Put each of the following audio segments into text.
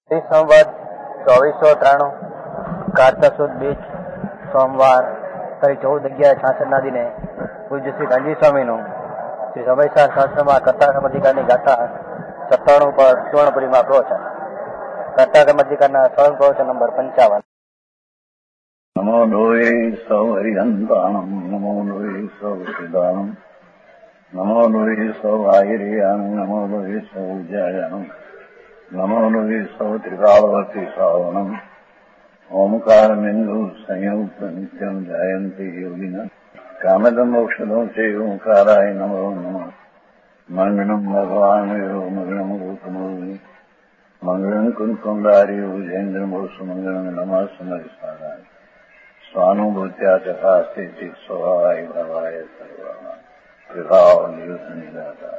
સંવત 2493 કાર્તક સુદ બીજ સોમવાર તારીખ 14/11/66 દિને પૂજ્ય શ્રી કાનજી સ્વામીનું શ્રી સમયસાર શાસ્ત્રમાં કર્તાકર્મ અધિકારની ગાથા 97 પર સુવર્ણપુરીમાં પ્રવચન. કર્તાકર્મ અધિકારના સ્વર્ણ પ્રવચન નંબર 55. નમો લોહે સૌ હરિહંતાણમ, નમો લોહે સૌ સિદ્ધાણમ, નમો લોહે સૌ આયર્યાણમ, નમો લોહે સૌ જયાણમ, નમો લોહે સૌ ત્રિકાળવતી શ્રાવણમ. ઓમકાર બિંદુ સંયુક્ત નિત્યમ જયંતિ યોગિના કામદમ મોક્ષદો છે ઓંકારાય નમો નમઃ. મંગળમ ભગવાન મંગળમ ગૌતમોની મંગળમ કુંકુંડાર્યો જૈન્દ્રમોષ મંગળમ નમઃ સમરિસારાય સ્વાનુભૂત્યા ચકાસ્તે ચિત સ્વભાવાય ભાવાય સર્વા વિભાવ નિયુદ્ધ નિરાધાર.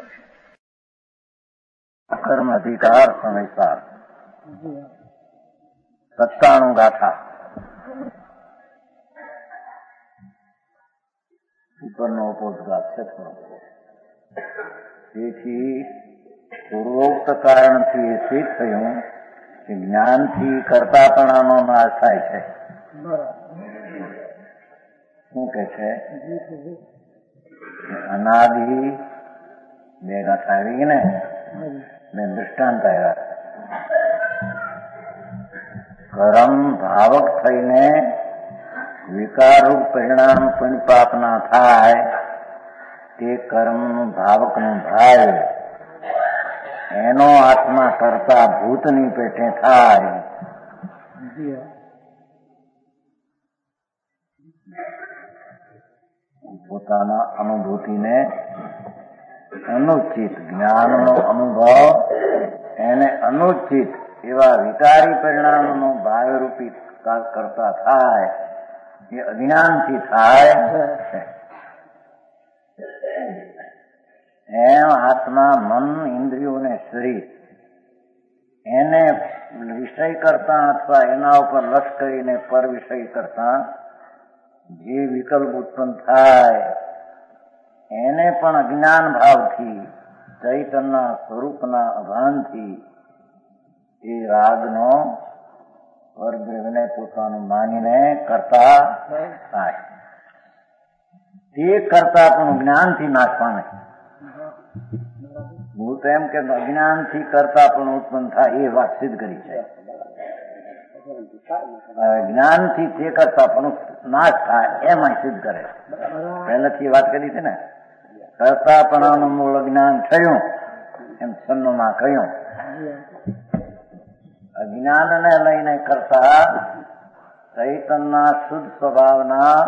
કર્મ અધિકાર સમયસાર 97 ગાથા. ઉપરનો પોતગાત છે. તેથી પૂર્વોક્ત કારણથી એ સિદ્ધ થયું કે જ્ઞાનથી કરતાપણાનો નાશ થાય છે. શું કે છે? અનાદિ બે ગાથા આવી ગઈ ને, બે દૃષ્ટાંત આવ્યા. કર્મ ભાવક થઈને વિકારરૂપ પરિણામ પુણ્યપાપના થાય તે કર્મનું ભાવકનું ભાવ એનો આત્મા કરતા ભૂતની પેટે થાય. પોતાના અનુભૂતિને અનુચિત જ્ઞાનનો અનુભવ એને અનુચિત એવા વિકારી પરિણામનો ભાવરૂપી કરતા થાય એ અજ્ઞાનથી થાય. એમ આત્મા મન ઇન્દ્રિયો ને શરીર એને વિષય કરતા અથવા એના ઉપર લક્ષ કરીને પર વિષય કરતા જે વિકલ્પ ઉત્પન્ન થાય એને પણ અજ્ઞાન ભાવથી ચૈતનના સ્વરૂપના અભાનથી એ રાગનો પરદ્રવ્યને પોતાનું માનીને કરતા થાય. તે કરતા પણ જ્ઞાનથી નાશ પામે. હું તો એમ કે અજ્ઞાનથી કરતા પણ ઉત્પન્ન થાય એ વાત સિદ્ધ કરી છે. જ્ઞાનથી તે કરતા પણ નાશ થાય એમાં સિદ્ધ કરે. પહેલાથી વાત કરી હતી ને, કરતાપણાનું મૂળ અજ્ઞાન થયું એમ સન્નમાં કહ્યું. અજ્ઞાનને લઈને કરતા ચૈતનના શુદ્ધ સ્વભાવના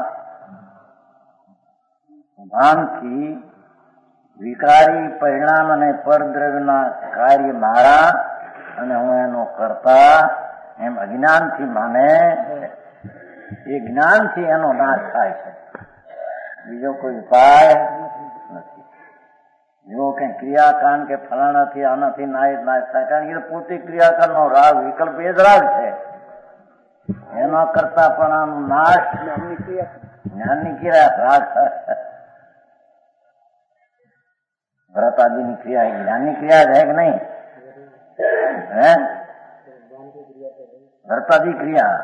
ભાનથી વિકારી પરિણામ અને પરદ્રવ્યના કાર્ય મારા અને હું એનો કરતા એમ અજ્ઞાનથી માને. એ જ્ઞાનથી એનો નાશ થાય છે. બીજો કોઈ ઉપાય નથી. જો કઈ ક્રિયાકાંડ કે ફલાણાથી આનાથી નાશ થાય, કારણ કે પોતે ક્રિયાકાંડનો રાગ વિકલ્પ એ જ રાગ છે. એનો કરતા પણ આનો નાશ જ્ઞાનની ક્રિયા રાગ. વ્રતાદિની ક્રિયા જ્ઞાનની ક્રિયા છે કે નહીં? હે વ્રતાદિ ક્રિયા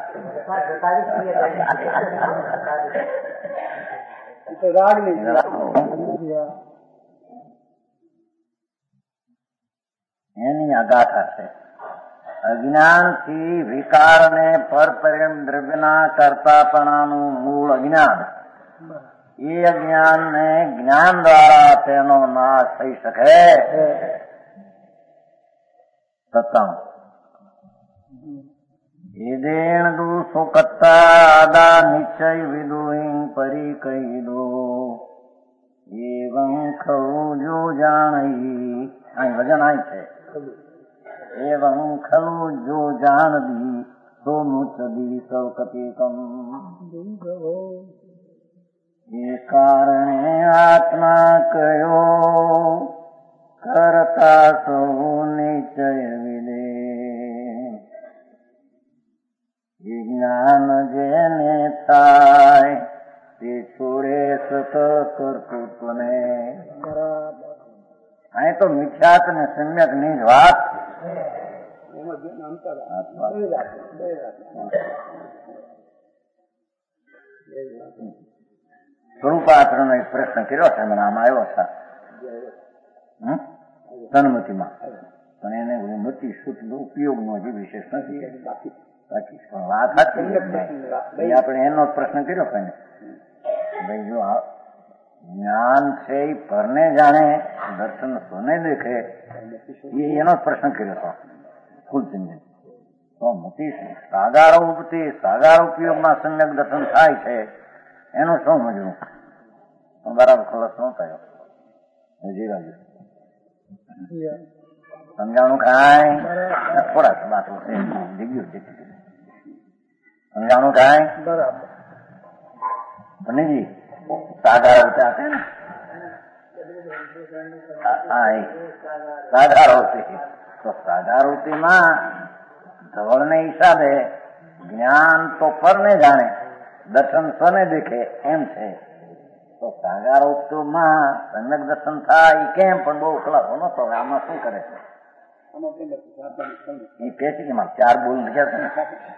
એની આ ગાથા છે. અજ્ઞાનથી વિકાર ને પરપરિણામ દ્રવ્યના કરતાપણાનું મૂળ અજ્ઞાન. એ અજ્ઞાન ને જ્ઞાન દ્વારા તેનો નાશ થઈ શકે. સત્તામ એદેણ દુ સુકત્તા નિશ્ચય વિદુહિં પરિકૈદો એવં ખલું જો જાણી. અહીં વજન અહીં છે. એવં ખલું જો જાણવી તો મુચદી સૌકતિકમ. એ કારણે આત્મા કયો કરતા સૌ નિશ્ચય વિદે. જ્ઞાન જેને થાય તે છોડે સત કર્તૃત્વને. અહીં તો મિથ્યાત ને સમ્યક ની જ વાત. સ્વરૂપાચરણ એક પ્રશ્ન કર્યો છે, મને આમાં આવ્યો છે સન્મતિમાં, પણ એને મતિ શુદ્ધ ઉપયોગનો જે વિશેષ નથી બાકી પણ વાત હતી આપણે એનો પ્રશ્ન કર્યો કે ભાઈ જો જ્ઞાન છે એ પરને જાણે દર્શન સોને દેખે એનો જ પ્રશ્ન કર્યો હતો ફૂલચંદન. તો મતિ સાગાર ઉપયોગમાં સમ્યક દર્શન થાય છે એનું શું સમજવું? બરાબર ખલાસ ન થયો હજી રાજુ સમજાણું કાંઈ થોડાક વાત જગ્યું સમજાણું કાંઈ બરાબર બનેજી સાગાર હોતા હશે ને સાગાર હોતી તો સાગાર હોતીમાં ધવળને હિસાબે જ્ઞાન તો પરને જાણે દર્શન સ્વને દેખે એમ છે. તો સાગારોક્તમાં સમ્યક દર્શન થાય કેમ પણ બહુ ખલાસો નતો. આમાં શું કરે છે એ કે છે કે ચાર બોલ લખ્યા છે ને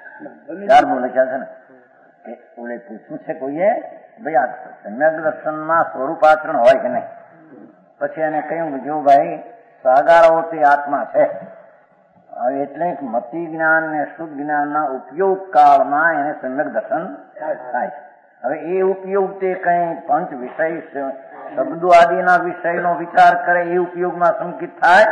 કે ઓલે પૂછ્યું છે કોઈએ ભાઈ આ સમ્યક દર્શનમાં સ્વરૂપાચરણ હોય કે નહીં? પછી એને કહ્યું જો ભાઈ સાગારોતી આત્મા છે એટલે મતિ જ્ઞાન ને શુદ્ધ જ્ઞાનના ઉપયોગ કાળમાં એને સમ્યક દર્શન થાય. હવે એ ઉપયોગ તે કઈ પંચ વિષય શબ્દો આદિના વિષયનો વિચાર કરે એ ઉપયોગમાં સંકિત થાય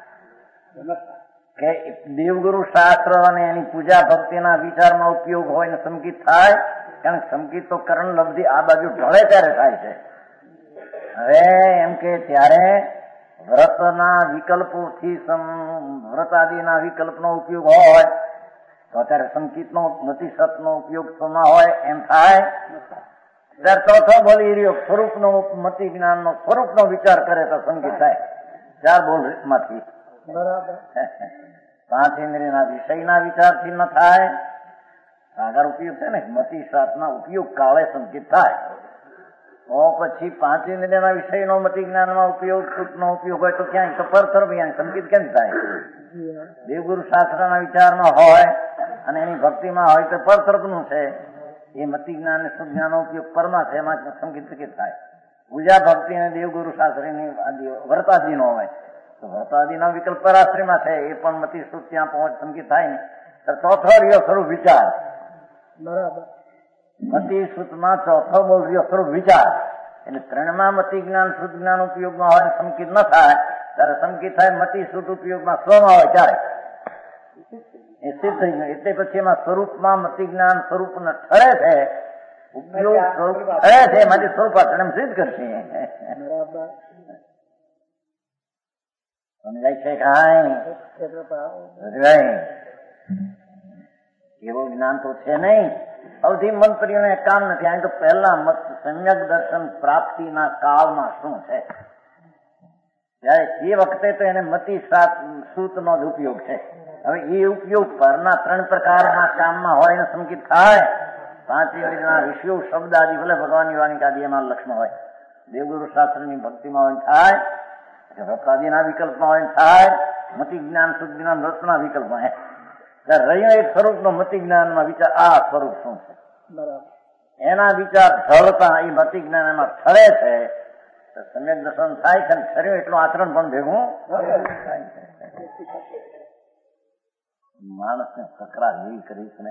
કે દેવગુરુ શાસ્ત્ર અને એની પૂજા ભક્તિના વિચારમાં ઉપયોગ હોય ને સંકિત થાય? કારણ કે સંકિત તો કરણ લબ્ધિ આ બાજુ ઢળે ત્યારે થાય છે. હવે એમ કે ત્યારે વ્રતના વિકલ્પોથી વ્રત આદિના વિકલ્પનો ઉપયોગ હોય તો અત્યારે સંકિતનો મતિ સતનો ઉપયોગ શોમાં હોય એમ થાય? ત્યારે ચોથો બોલી રહ્યો સ્વરૂપનો મતિ જ્ઞાનનો સ્વરૂપનો વિચાર કરે તો સંકિત થાય. ચાર બોલ માંથી બરાબર પાંચ ઇન્દ્રિયના વિષયના વિચારથી ન થાય. સાગર ઉપયોગ છે ને મતિ સતના ઉપયોગ કાળે સંકિત થાય. તો પછી પાંચ ઇન્દ્રિયના વિષયનો મતિ જ્ઞાનમાં ઉપયોગ સુખનો ઉપયોગ હોય તો ક્યાંય તો પરતરફ સંકિત કેમ થાય? દેવગુરુ શાસ્ત્રના વિચારમાં હોય અને એની ભક્તિમાં હોય તો પરતરફનું છે. એ મતિ જ્ઞાન અને શુદ્ધ જ્ઞાનનો ઉપયોગ પરમાં છે એમાં સંકિત થાય. પૂજા ભક્તિ અને દેવગુરુ શાસ્ત્રીની વ્રતાદિનો હોય તો વ્રતાદિનો વિકલ્પ પરાશ્રીમાં છે એ પણ મતિ શુદ્ધ ત્યાં પહોંચ સંકિત થાય ને. તો ચોથો રહ્યો સ્વરૂપ વિચાર બરાબર. મતિ શુદ્ધમાં ચોથો બોલ રહ્યો સ્વરૂપ વિચાર એટલે ત્રણમાં મતિ જ્ઞાન શુદ્ધ જ્ઞાન ઉપયોગમાં હોય સંકિત ન થાય ત્યારે સંકિત થાય મતિ શુદ્ધ ઉપયોગમાં સ્વમાં હોય ત્યારે એ સિદ્ધ થઈ ગયું. એટલે પછી એમાં સ્વરૂપમાં મતિ જ્ઞાન સ્વરૂપ ને ઠરે છે ઉપયોગ સ્વરૂપ ઠરે છે એમાંથી સ્વરૂપાચરણ સિદ્ધ કરશે. સમજાય છે કાંઈ? એવું જ્ઞાન તો છે નહીં. સૌથી મંત્રીઓને કામ નથી. કારણ કે પહેલા સમ્યક દર્શન પ્રાપ્તિના કાળમાં શું છે ત્યારે એ વખતે તો એને મતિ સૂતનો જ ઉપયોગ છે. હવે એ ઉપયોગ પરના ત્રણ પ્રકારના કામમાં હોય ને સંકિત થાય. પાંચ ઇન્દ્રિયના વિષયો શબ્દ આદિ ભલે ભગવાનની વાણી આદિ એમાં લક્ષ્મ હોય, દેવગુરુ શાસ્ત્રની ભક્તિમાં હોય થાય, વ્રતાદિના વિકલ્પમાં હોય થાય, મતિ જ્ઞાન શુદ્ધ જ્ઞાન વ્રતના વિકલ્પમાં રહ્યો એક સ્વરૂપનો મતિ જ્ઞાનમાં વિચાર આ સ્વરૂપ શું છે બરાબર એના વિચાર ઢળતા એ મતિ જ્ઞાન એમાં ઠરે છે. સમ્યક દર્શન થાય છે ઠર્યું એટલું આચરણ પણ ભેગું માણસને તકરાર એવી કરી છે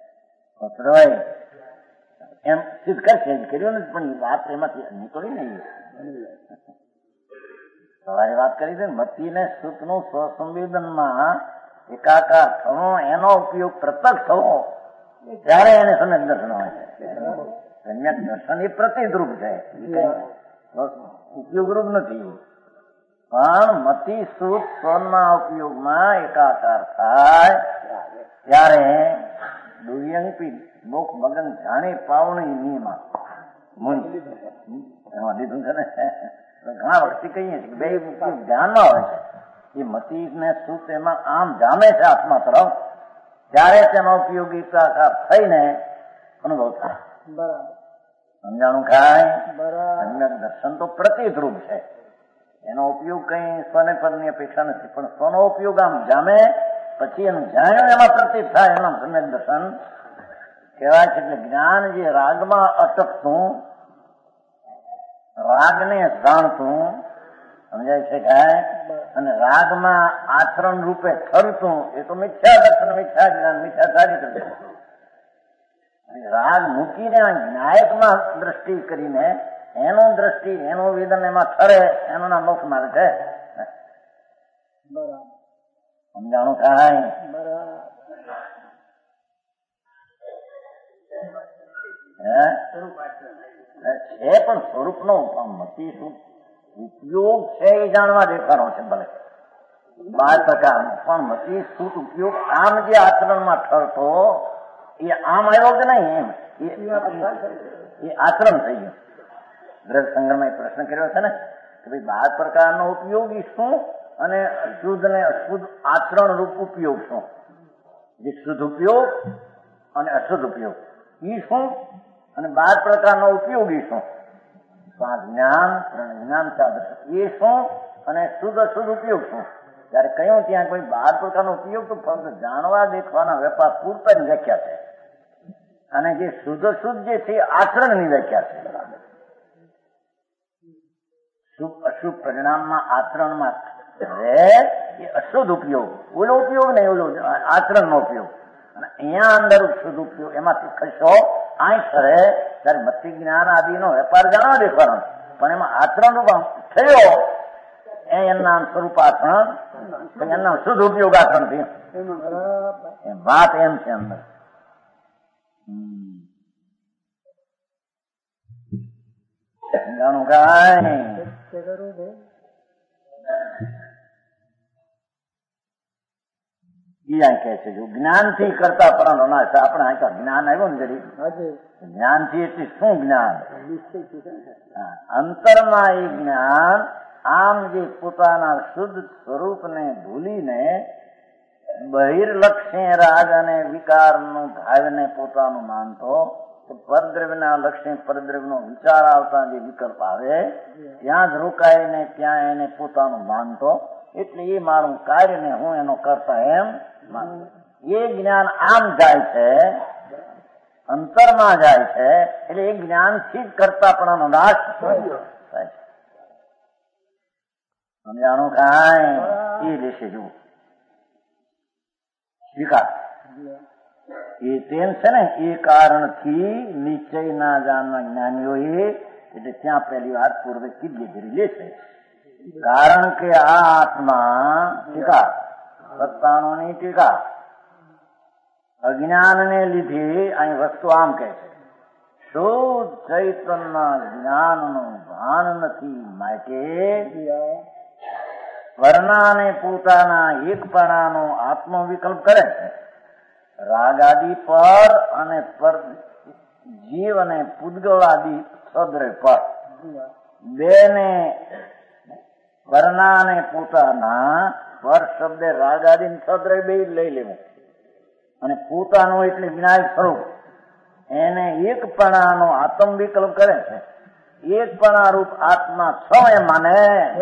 એમ સિદ્ધ કરશે કર્યું નથી પણ વાત એમાંથી નીકળી નહીં. સવારે વાત કરી છે મતિને સુખનું સ્વસંવેદનમાં એકાકાર થવો એનો ઉપયોગ પ્રત્યક્ષ થવો ત્યારે એને સમ્યક દર્શન હોય છે. સમ્યક દર્શન એ પ્રતિદ્રુપ છે, ઉપયોગ રૂપ નથી. પણ મતિ સુખ સ્વના ઉપયોગમાં એકાકાર થાય ત્યારે દુર્યંપી મોક્ષ મગન જાણે પાવણી નિયમા એમાં લીધું છે ને ઘણા વખતથી કહીએ છીએ બે ધ્યાનમાં હોય છે. એ મતિ ને સુખ એમાં આમ જામે છે આત્મા તરફ ત્યારે તેનો ઉપયોગ એકાકાર થઈને અનુભવ થાય. બરાબર સમજાણું કાંઈ? સમ્યક દર્શન તો પ્રતિદ્રુપ છે. એનો ઉપયોગ કઈ સ્વને પદની અપેક્ષા નથી પણ સ્વનો ઉપયોગ આમ જામે પછી એનું જાણ્યું એમાં પ્રતીત થાય એનું સમ્યક દર્શન કહેવાય છે. એટલે જ્ઞાન જે રાગમાં અટકતું, રાગને જાણતું, સમજાય છે કાંઈ, અને રાગમાં આચરણ રૂપે ઠરતું, એ તો મિથ્યા દર્શન, મિથ્યા જ્ઞાન, મિથ્યા ચારિત્ર. રાગ મૂકીને ન્યાયકમાં દ્રષ્ટિ કરીને એનું દ્રષ્ટિ, એનું વેદન એમાં ઠરે, એનું નામ મોક્ષ માર્ગ છે. સમજાણું કાંઈ? છે પણ સ્વરૂપનો મતી શું ઉપયોગ છે એ જાણવા દેખાડો છે. ભલે 12% પણ મતી શું ઉપયોગ આમ જે આચરણમાં ઠરતો એ આમ આવ્યો કે નહીં, એમ એ આચરણ થઈ ગયું. ગ્રહ સંગ્રહમાં પ્રશ્ન કર્યો છે ને કે ભાઈ 12 પ્રકારનો ઉપયોગી શું અને શુદ્ધ ને અશુદ્ધ આચરણ રૂપ ઉપયોગ શું? જે શુદ્ધ ઉપયોગ અને અશુદ્ધ ઉપયોગ એ શું અને 12 પ્રકારનો ઉપયોગી શું? તો આ જ્ઞાન જ્ઞાન સાધન એ શું અને શુદ્ધ અશુદ્ધ ઉપયોગ શું? જયારે કહ્યું ત્યાં કોઈ 12 પ્રકારનો ઉપયોગ તો ફક્ત જાણવા દેખવાના વેપાર પૂરતા જ વ્યાખ્યા છે, અને જે શુદ્ધ શુદ્ધ જે છે આચરણની વ્યાખ્યા છે. શુભ અશુભ પરિણામમાં આચરણમાં રહે એ અશુદ્ધ ઉપયોગ, ઓલો ઉપયોગ નહીં, ઓલો આચરણનો ઉપયોગ. અને અહીંયા અંદર શુદ્ધ ઉપયોગ એમાંથી ખસો આઈ કરે ત્યારે મતિ જ્ઞાન આદિનો વેપાર જાણવા દેખવાનો, પણ એમાં આચરણ રૂપ થયો એના સ્વરૂપ આચરણ, એના શુદ્ધ ઉપયોગ આચરણ થયું. વાત એમ છે અંદર. જાણું કાંઈ કહે છે જો જ્ઞાનથી કરતા પરંતુ ના આપણે આ જ્ઞાન આવ્યું ને જરી જ્ઞાનથી એટલે શું જ્ઞાન? અંતરમાં એ જ્ઞાન આમ જે પોતાના શુદ્ધ સ્વરૂપને ભૂલીને બહિર્લક્ષ્ય રાગ અને વિકારનું ભાવને પોતાનું માનતો, પરદ્રવ્યના લક્ષ્ય પરદ્રવ્યનો વિચાર આવતા જે વિકલ્પ આવે ત્યાં જ રોકાઈને ત્યાં એને પોતાનું માનતો, એટલે એ મારું કાર્યને હું એનો કરતા એમ માનું. એ જ્ઞાન આમ જાય છે, અંતરમાં જાય છે, એટલે એ જ્ઞાનથી જ કરતાપણાનો નાશ થાય છે. સમજાણું કાંઈ? એ લેશે જુઓ વિકાર એ તેમ છે ને એ કારણથી નિશ્ચય ના જાણવા જ્ઞાનીઓએ, એટલે ત્યાં પહેલી વાત પૂર્વે કીધી ધરી લે છે. કારણ કે આ આત્મા ટીકા, સત્તાણુની ટીકા, અજ્ઞાનને લીધે અહીં વસ્તુ આમ કહે છે શુદ્ધ ચૈતન્ય જ્ઞાનનું ભાન નથી, માટે વર્ણાને પોતાના એકપણાનો આત્મવિકલ્પ કરે છે. રાગાદી પર અને પર જીવ અને પૂદગળાદી સદ્રય પર બેને વર્ણાને પોતાના પર શબ્દ રાગાદી સદ્રય બે લઈ લેવું અને પોતાનું એટલે વિનાયક સ્વરૂપ એને એકપણાનો આત્મ વિકલ્પ કરે છે. એકપણા રૂપ આત્મા સ્વયં માને,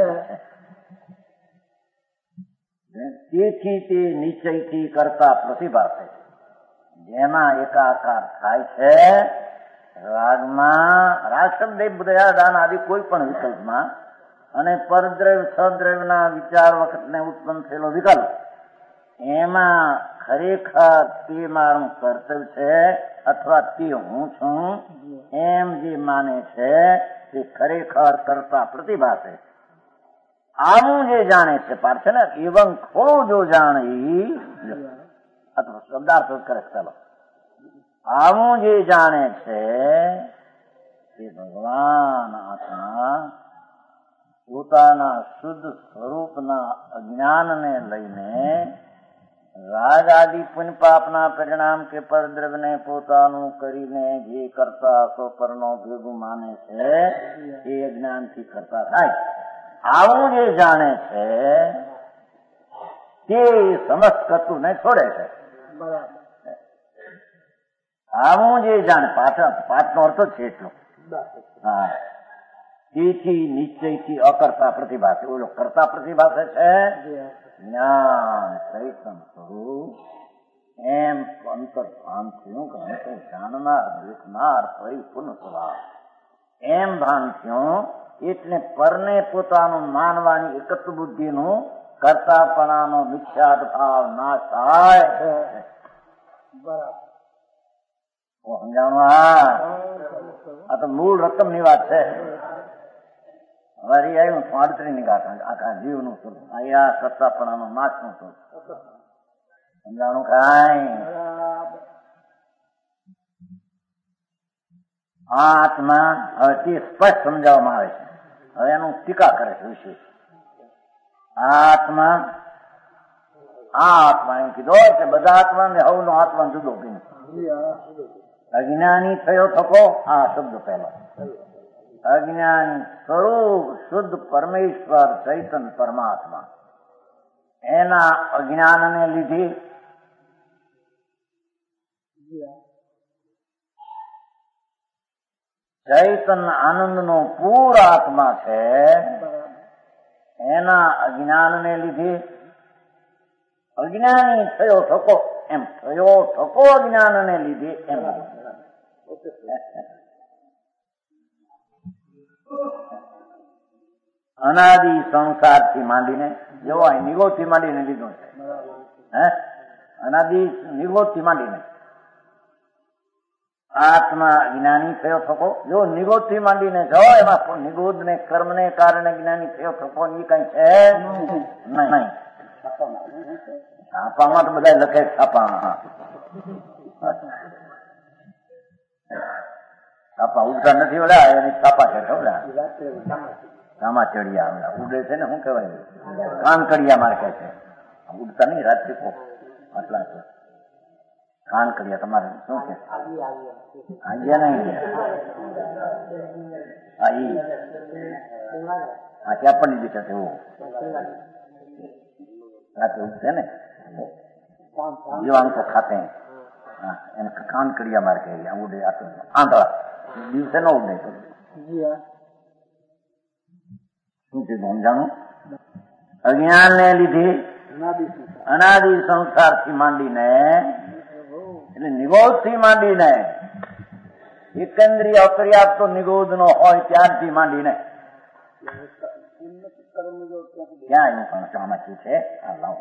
તેથી તે નિશ્ચયથી કરતા પ્રતિભા છે. જેમાં એકાકાર થાય છે રાગમાં, રાગ શબ્દ બુદ્ધયાદાન આદિ કોઈ પણ વિકલ્પમાં, અને પરદ્રવ્ય સદ્રવ્યના વિચાર વખતને ઉત્પન્ન થયેલો વિકલ્પ, એમાં ખરેખર તે મારું કર્તવ્ય છે અથવા તે હું છું એમ જે માને છે તે ખરેખર કરતા પ્રતિભા છે. આવું જે જાણે છે પાર છે ને એવં થોડું જો જાણી અથવા શબ્દાર્થ કરે ચાલો, આવું જે જાણે છે તે ભગવાન આત્મા પોતાના શુદ્ધ સ્વરૂપના અજ્ઞાનને લઈને રાગ આદિ પુણ્ય પાપના પરિણામ કે પરદ્રવ્યને પોતાનું કરીને જે કરતા સો પરનો ભેગું માને છે એ અજ્ઞાનથી કરતા થાય. આવું જે જાણે છે તે સમસ્ત કરતું છોડે છે. આવું જે જાણે પાઠનો અર્થ જ છે એટલો. હા, તેથી નિશ્ચયથી અકર્તા પ્રતિભા છે. ઓલો કરતા પ્રતિભા છે જ્ઞાન છે. ચૈતન સ્વરૂપ એમ અંતર ભાન થયું કે અંતર જાણનાર દેખનાર પરિપૂર્ણ સ્વભાવ એમ ભાન થયું. એટલે પરને પોતાનું માનવાની એકત્વ બુદ્ધિનું કરતાપણાનો મિથ્યાત ભાવ ના થાય. સમજાણું? આ તો મૂળ રકમ ની વાત છે. અમારી આવ્યું 38 ની ગાંઠ આખા જીવનું સ્વરૂપ. અહીંયા કરતાપણાનો નાશનું સ્વરૂપ. સમજાણું? કાંઈ આ આત્મા હવે તે સ્પષ્ટ સમજાવવામાં આવે છે. હવે એનું ટીકા કરે છે વિશેષ. આત્મા એમ કીધો કે બધા આત્મા ને હવનો આત્મા જુદો ભિન્ન. અજ્ઞાની થયો થકો આ શબ્દ પહેલો. અજ્ઞાની સ્વરૂપ શુદ્ધ પરમેશ્વર ચૈતન પરમાત્મા એના અજ્ઞાનને લીધે ચૈતન આનંદનો પૂર્ણ આત્મા છે. એના અજ્ઞાનને લીધે અજ્ઞાની થયો થકો એમ થયો થકો અજ્ઞાનને લીધે એમ. અનાદિ સંસારથી માંડીને જેવો અહીં નિગોદથી માંડીને લીધો છે. અનાદિ નિગોદથી માંડીને આત્મા જ્ઞાની થયો થકો. જો નિગોદથી માંડીને જો એમાં નિગોદ ને કર્મ ને કારણે જ્ઞાની થયો થકો એ કઈ છે નહીં. છાપામાં તો બધા લખે છાપામાં. છાપા ઉડતા નથી ઓલા એની છાપા છે ખબર કામાચડિયા ઉડે છે ને શું કહેવાય કાનકડિયા મારે કહે છે. ઉડતા નહીં રાત્રિ આટલા છે કાનકડિયા. તમારે શું કે આવ્યા નહીં? હા ત્યાં પણ દીધા છે એવું રાત્રે ઉગશે ને જીવાણ તો ખાતે એને કાનકડિયા મારે કહે ઉડે આંધળા દિવસે ન ઉડે. શું છે સમજાણું? અજ્ઞાન ને લીધે અનાદિ સંસાર થી માંડીને એટલે નિગોદ થી માંડીને એકેન્દ્રિય અપર્યાપ્ત તો નિગોદ નો હોય ત્યારથી માંડીને ક્યાં એવું પણ ચામાચી છે. આ લાવો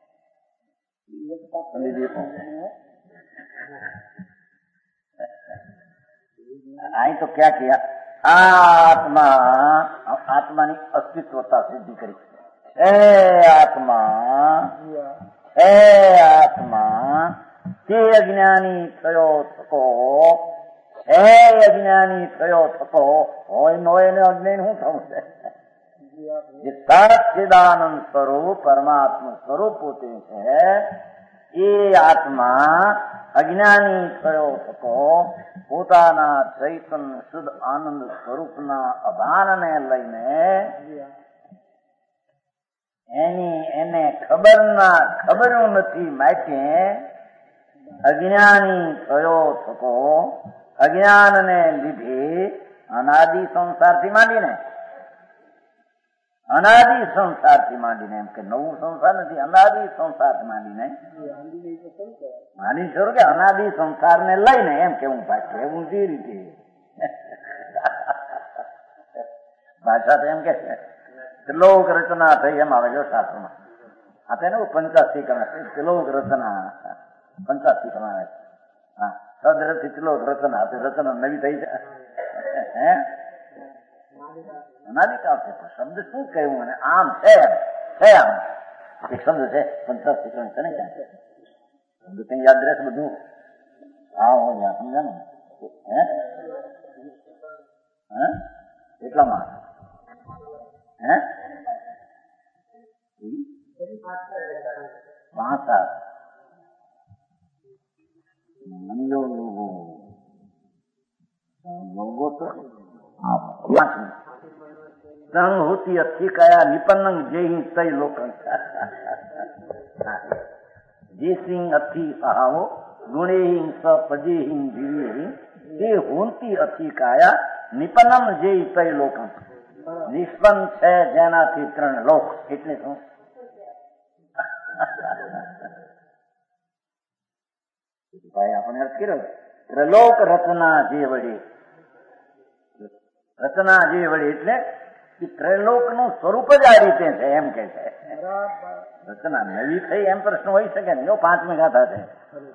અહીં તો ક્યાં ક્યાં આત્માની અસ્તિત્વતા સિદ્ધિ કરી. આત્મા તે અજ્ઞાની થયો થકો અજ્ઞાની થયો થકો હોય નો એને અજ્ઞાની શું થવું છે? સચ્ચિદાનંદ સ્વરૂપ પરમાત્મા સ્વરૂપ પોતે છે. એ આત્મા અજ્ઞાની થયો થકો પોતાના ચૈતન શુદ્ધ આનંદ સ્વરૂપના અભાનને લઈને એને ખબરું નથી માટે અજ્ઞાની થયો થકો અજ્ઞાનને લીધે અનાદિ સંસારથી માંડીને એમ કે નવું સંસાર નથી અનાદિ સંસારથી માંડીને માની શરૂ કે અનાદિ સંસારને લઈને એમ કેવું ભાષા એવું જે રીતે ભાષા તો એમ કે શ્લોક રચના થઈ એમ આવે જો શાસ્ત્રમાં. આ તેને પંચાસી કરે શ્લોક રચના 85 પ્રમાણે. હા સદરથી શ્લોક રચના રચના નવી થઈ છે. અનાદિકાળ છે પણ શબ્દ શું કહ્યું અને આમ છે આમ એક શબ્દ છે 85 છે ને ક્યાં શબ્દ કઈ યાદ રહેશે બધું? હા હોય સમજા ને એટલામાં ભાષા લોગો તો સંગ હોતી અથી કયા નિપન્ન જય તય લોક જે સિંહ અથી સહાવો ગુણેહિં સ પજેહિં જીવે તે હોંતી અથી કાયા નિપન્નમ જય તય લોક. નિષ્પન્ન છે જેનાથી 3 લોક એટલે શું? આપણે અર્થ કર્યો ત્રિલોક રચના જે વળી, રચના જે વળી એટલે ત્રિલોક નું સ્વરૂપ જ આ રીતે છે એમ કે છે. રચના નવી થઈ એમ પ્રશ્ન હોઈ શકે ને, જો 5મી ગાથા છે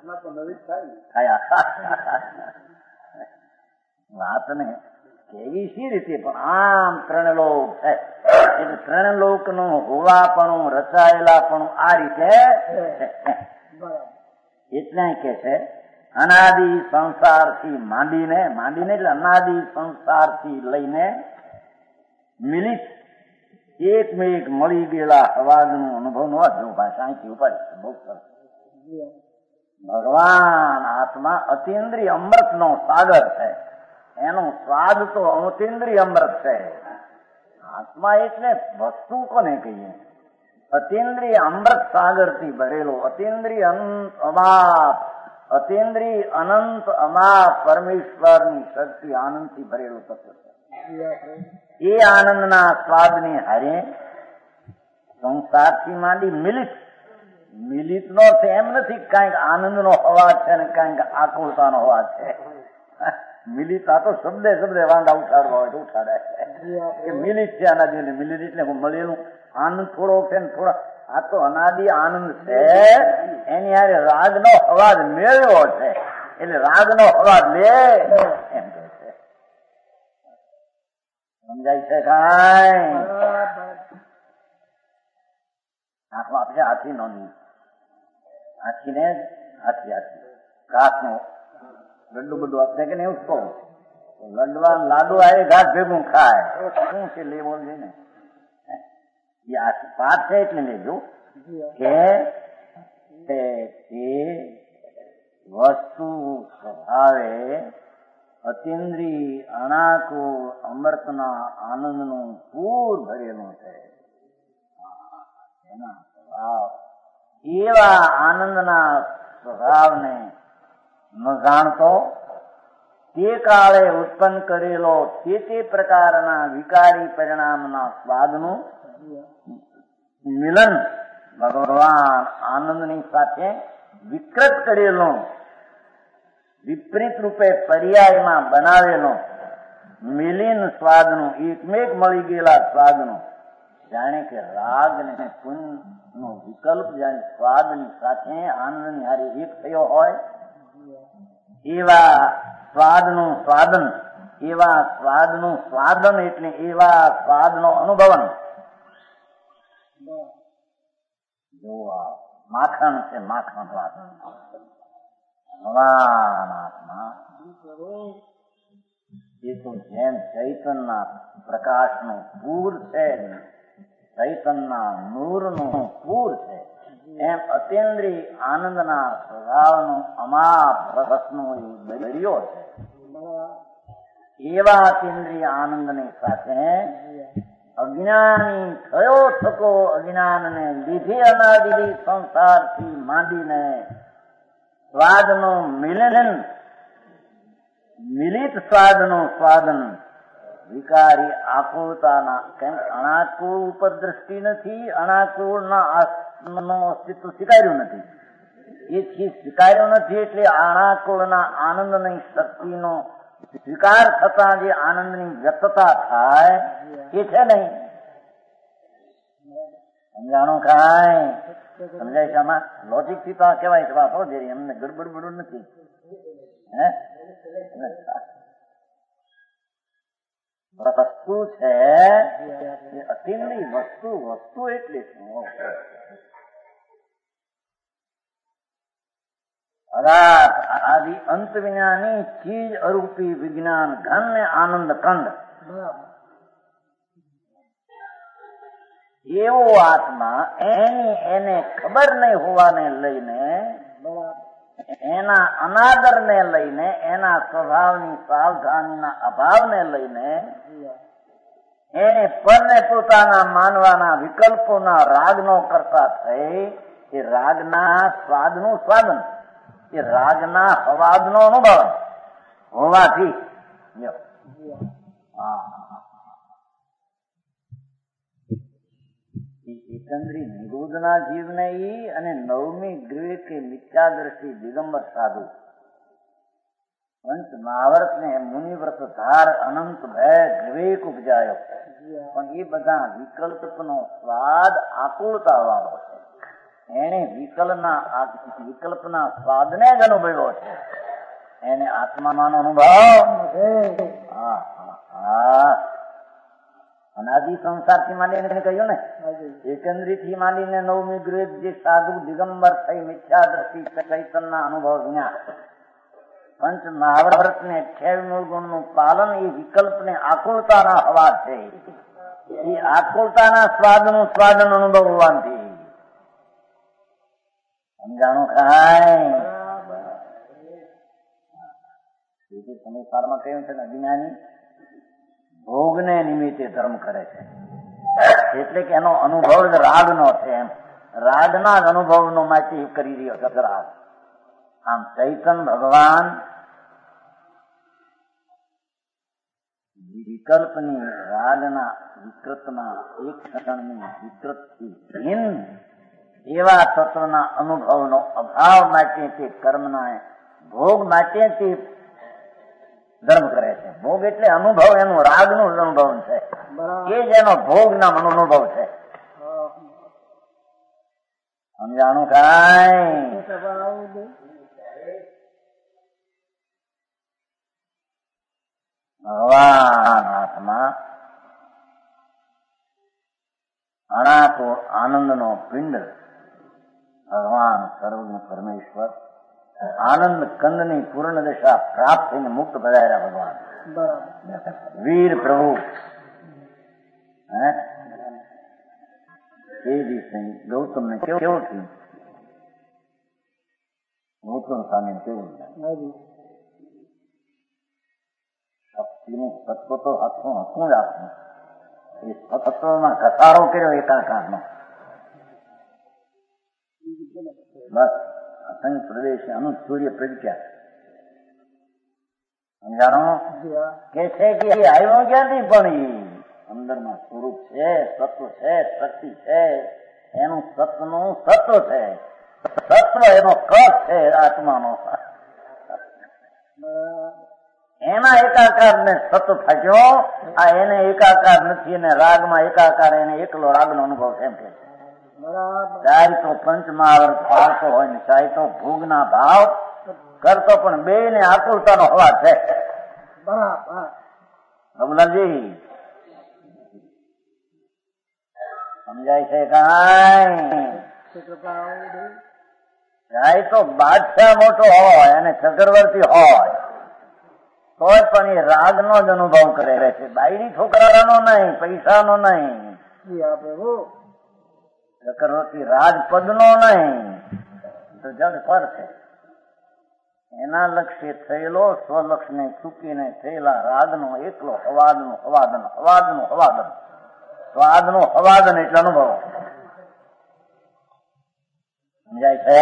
વાત ને કેવી સી રીતે, પણ આમ ત્રણલોક છે એટલે ત્રણલોક નું હોવાપણું રચાયેલાપણું આ રીતે એટલે કે છે અનાદિ સંસારથી માંડીને એટલે અનાદિ સંસારથી લઈને મિલિત એકમેક મળી ગયેલા અવાજનું અનુભવ નો જો ભાષા અહીંથી ઉપાડી બહુ સરસ. ભગવાન આત્મા અતિન્દ્રિય અમૃત નો સાગર છે, એનો સ્વાદ તો અતિન્દ્રિય અમૃત છે. આત્મા એટલે વસ્તુ કોને કહીએ? અતિન્દ્રિય અમૃત સાગર થી ભરેલો, અતિન્દ્રિય અમાપ, અતિન્દ્રિય અનંત અમાપ પરમેશ્વરની શક્તિ આનંદથી ભરેલું તત્વ છે. એ આનંદના સ્વાદની હારે સંસારથી માંડી મિલિત નો છે એમ નથી કઈક આનંદનો અવાજ છે ને કઈક આકુળતાનો અવાજ છે. મિલિત આ તો શબ્દે વાંધા ઉઠાડવા હોય તો ઉઠાડે કે મિલિત છે અનાદિ. મિલિત એટલે મળેલું આનંદ થોડો છે ને થોડો, આ તો અનાદિ આનંદ છે એની હારે રાગનો અવાજ મેળવ્યો છે એટલે રાગનો અવાજ લે એમ કે છે. સમજાય છે કાંઈ? આંખમાં આપણે હાથી નોંધી, હાથીને હાથી ઘાસનું લડ્ડુ બધું આપે કે નહીં ઉઠતો લડવા લાડુ આવે ઘાસ ભેગું ખાય શું છે લેવો છે ને એ વાત છે એટલે લેજો કે તે વસ્તુ સ્વભાવે અતિન્દ્રિય અનાકુળ અમૃતના આનંદનું પૂર ભરેલું છે. એવા આનંદના સ્વભાવને ન જાણતો તે કાળે ઉત્પન્ન કરેલો તે પ્રકારના વિકારી પરિણામના સ્વાદનું મિલન ભગવાન આનંદની સાથે વિકૃત કરેલો, વિપરીત રૂપે પર્યાયમાં બનાવેલો મિલિન સ્વાદનું, એકમેક મળી ગયેલા સ્વાદનું, જાણે કે રાગ ને પુન નો વિકલ્પ જાણે સ્વાદની સાથે આનંદની હારે એક થયો હોય એવા સ્વાદનું સ્વાદન, એવા સ્વાદનું સ્વાદન એટલે એવા સ્વાદનો અનુભવન. જો આ માખણ છે, માખણ વાત ભગવાન એ તો જેમ ચૈતનના પ્રકાશનું પૂર છે, ચૈતનના નૂરનું પૂર છે, એમ અતિન્દ્રિય આનંદના સ્વભાવનું અમાપ રસનો દરિયો છે. એવા અતિન્દ્રિય આનંદની સાથે અજ્ઞાની થયો થતો અજ્ઞાનને લીધે અનાદિ સંસારથી માંડીને સ્વાદનું મિલિત સ્વાદનું સ્વાદન વિકારી આકુળતાના, કેમ અનાકુળ ઉપર દ્રષ્ટિ નથી, અનાકુળના આત્મનો અસ્તિત્વ સ્વીકાર્યું નથી, એથી સ્વીકાર્યું નથી એટલે અનાકુળના આનંદની શક્તિનો સ્વીકાર થતા જે આનંદની વ્યક્તતા થાય એ છે નહીં. સમજાણું કાંઈ? સમજાય છે? આમાં લોજિક થી તો કહેવાય છે વાત હો જેરી, એમને ગડબડ બડું નથી. વસ્તુ છે એ અતિની વસ્તુ એટલે શું? આદિ અંત વિનાની ચીજ અરૂપી વિજ્ઞાન ઘન ને આનંદ કંદ એવો આત્મા એને ખબર નહીં હોવાને લઈને, એના અનાદરને લઈને, એના સ્વભાવની સાવધાનીના અભાવને લઈને એને પરને પોતાના માનવાના વિકલ્પોના રાગનો કરતા થઈ એ રાગના સ્વાદનું સ્વાદન, એ રાગના અવાજનો અનુભવ હોવાથી એકંદરી નિરોધના જીવને ઈ અને 9મી ગ્રહ કે મિથ્યા દ્રષ્ટિ દિગંબર સાધુ પંચ મહાવર્ત ને મુનિવ્રત ધાર અનંત ભય વિવેક ઉપજાયો, પણ એ બધા વિકલ્પનો સ્વાદ આકુળતા વાળો છે. એને વિકલ્પના સ્વાદને જ અનુભવ્યો છે. એને આત્માનો અનુભવ અનાદિ સંસાર થી માંડીને કહ્યું ને, એકંદરી થી માંડીને નવમી ગ્રેડ જે સાધુ દિગંબર થઈ મિથ્યા દ્રષ્ટિ ચૈતનના અનુભવ વિના પંચ મહાવર્ત ને 28 ગુણ નું પાલન એ વિકલ્પ ને આકુળતાના હવા છે. એ આકુળતાના સ્વાદનું સ્વાદન અનુભવ હોવાથી સમજાણું ખાય. સંસારમાં કહ્યું છે ને, અજ્ઞાની ભોગને નિમિત્તે ધર્મ કરે છે, એટલે કે એનો અનુભવ જ રાગનો છે. એમ રાગના જ અનુભવનો માટે કરી રહ્યો છે રાગ. આમ ચૈતન ભગવાન વિકલ્પની રાગના વિકૃતના એક ક્ષણની વિકૃતથી ભિન્ન એવા તત્વના અનુભવનો અભાવ માટે તે કર્મના ભોગ માટે તે ધર્મ કરે છે. ભોગ એટલે અનુભવ, એનું રાગનું જ અનુભવ છે, એ જ એનો ભોગના અનુભવ છે. સમજાણું કાંઈ? ભગવાન આત્મા અણાતો આનંદનો પિંડ, ભગવાન સર્વનું પરમેશ્વર આનંદ કંદની પૂર્ણ દશા પ્રાપ્ત થઈને મુક્ત બધાયા ભગવાન વીર પ્રભુ. એ દિવસે ગૌતમ ને કેવું થયું? ગૌતમ સ્વામી કેવું શક્તિનું તત્વ તો હતું જ આપનું. એ તત્વમાં ઘસારો કર્યો એકાકારનો. બસ અસંગ પ્રદેશ અનુ સૂર્ય પ્રજ્ઞા. સમજાણો કે છે કે આવ્યો ક્યાંથી? પણ એ અંદરમાં સ્વરૂપ છે, તત્વ છે, શક્તિ છે. એનું સત્વનું સત્વ છે. સત્વ એનો કસ છે આત્માનો. એના એકાકાર ને સત્વ થાક્યો. આ એને એકાકાર નથી, એને રાગમાં એકાકાર, એને એકલો રાગનો અનુભવ છે. એમ કે ચાહે તો પંચ મહાવર્ત પાડતો હોય ને ચાહે તો ભોગના ભાવ કરતો, પણ બે ને આકુલતાનો હવા છે. બબુલાજી સમજાય છે કાંઈ? ચાહે તો બાદશાહ મોટો હોય અને ચક્રવર્તી હોય તોય પણ એ રાગનો જ અનુભવ કરે છે. બાયરી છોકરાનો નહીં, પૈસાનો નહીં, ચક્રવર્તી રાજપદનો નહીં, તો જગ પર છે. એના લક્ષ્ય થયેલો સ્વલક્ષને ચૂકીને થયેલા રાગનો એકલો હવાદનું હવાદન, હવાદનું હવાદન, સ્વાદનું હવાદન એટલે અનુભવ. સમજાય છે?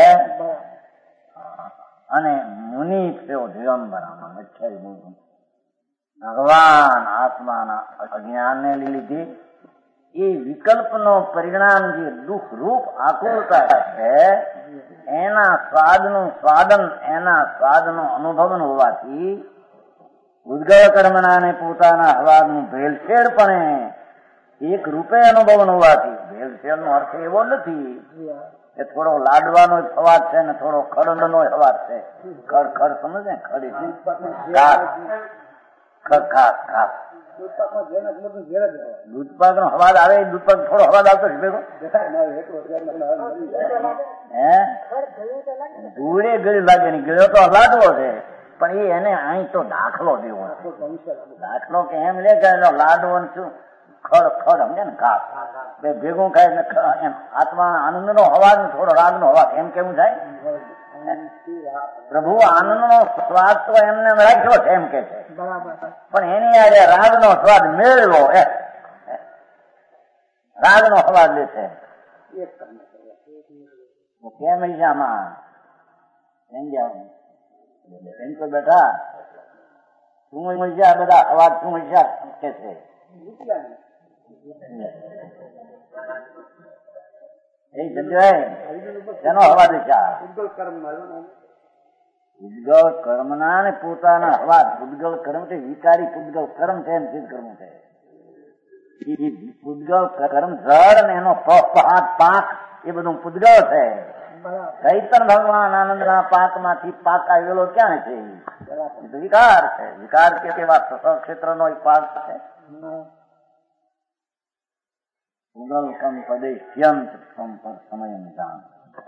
અને મુનિ થયો દિગંબરામાં મચ્છરી ભગવાન આત્માના અજ્ઞાનને લીધે એ વિકલ્પનો પરિણામ જે દુઃખ રૂપ આકુલતા છે, એના સ્વાદનું સ્વાદન, એના સ્વાદનો અનુભવ હોવાથી ઉદ્ગલ કર્મના પોતાના હવાદનું ભેળસેળ પણ એક રૂપે અનુભવ હોવાથી, ભેળસેળ નો અર્થ એવો નથી કે થોડો લાડવાનો અવાજ છે ને થોડો ખડનો અવાજ છે. ખડ ખડ સમજે? ખડી ખાસ ખાસ દૂધપાક નો અવાજ આવે. દૂધપાક થોડો અવાજ આવતો છે ભેગો ધૂળે ગળી લાગે ને ગળ્યો તો લાડવો છે, પણ એને અહીં તો દાખલો દેવો. દાખલો કે એમ લે કે લાડવો શું ખડ ખડ સમજે ને ઘાસ બે ભેગું ખાય એમ આત્મા આનંદ નો અવાજ, થોડો રાગ નો અવાજ, એમ કેવું થાય? પ્રભુ આનંદ નો સ્વાદ તો એમને રાખ્યો છે એમ કે છે, પણ એની આજે રાગ નો સ્વાદ મેળવો, રાગ નો અવાજ લે છે. કેમ આમાં એમ તો બેઠા શું મજા બધા અવાજ શું મજા કે છે? એ જગ્યાએ તેનો અવાજ છે. પૂતગલ કર્મના ને પોતાના હવા પૂતગલ કર્મ છે વિકારી પૂતગલ કર્મ છે એમ સિદ્ધ કરવું છે. પૂતગલ કર્મ જળ અને એનો પાક એ બધું પૂતગલ છે. ચૈતન ભગવાન આનંદના પાકમાંથી પાક આવેલો ક્યાં છે? વિકાર છે. વિકાર કેવા ક્ષેત્રનો પાક છે. પૂગલ કમ પદે શ્યમ સમય જાણ.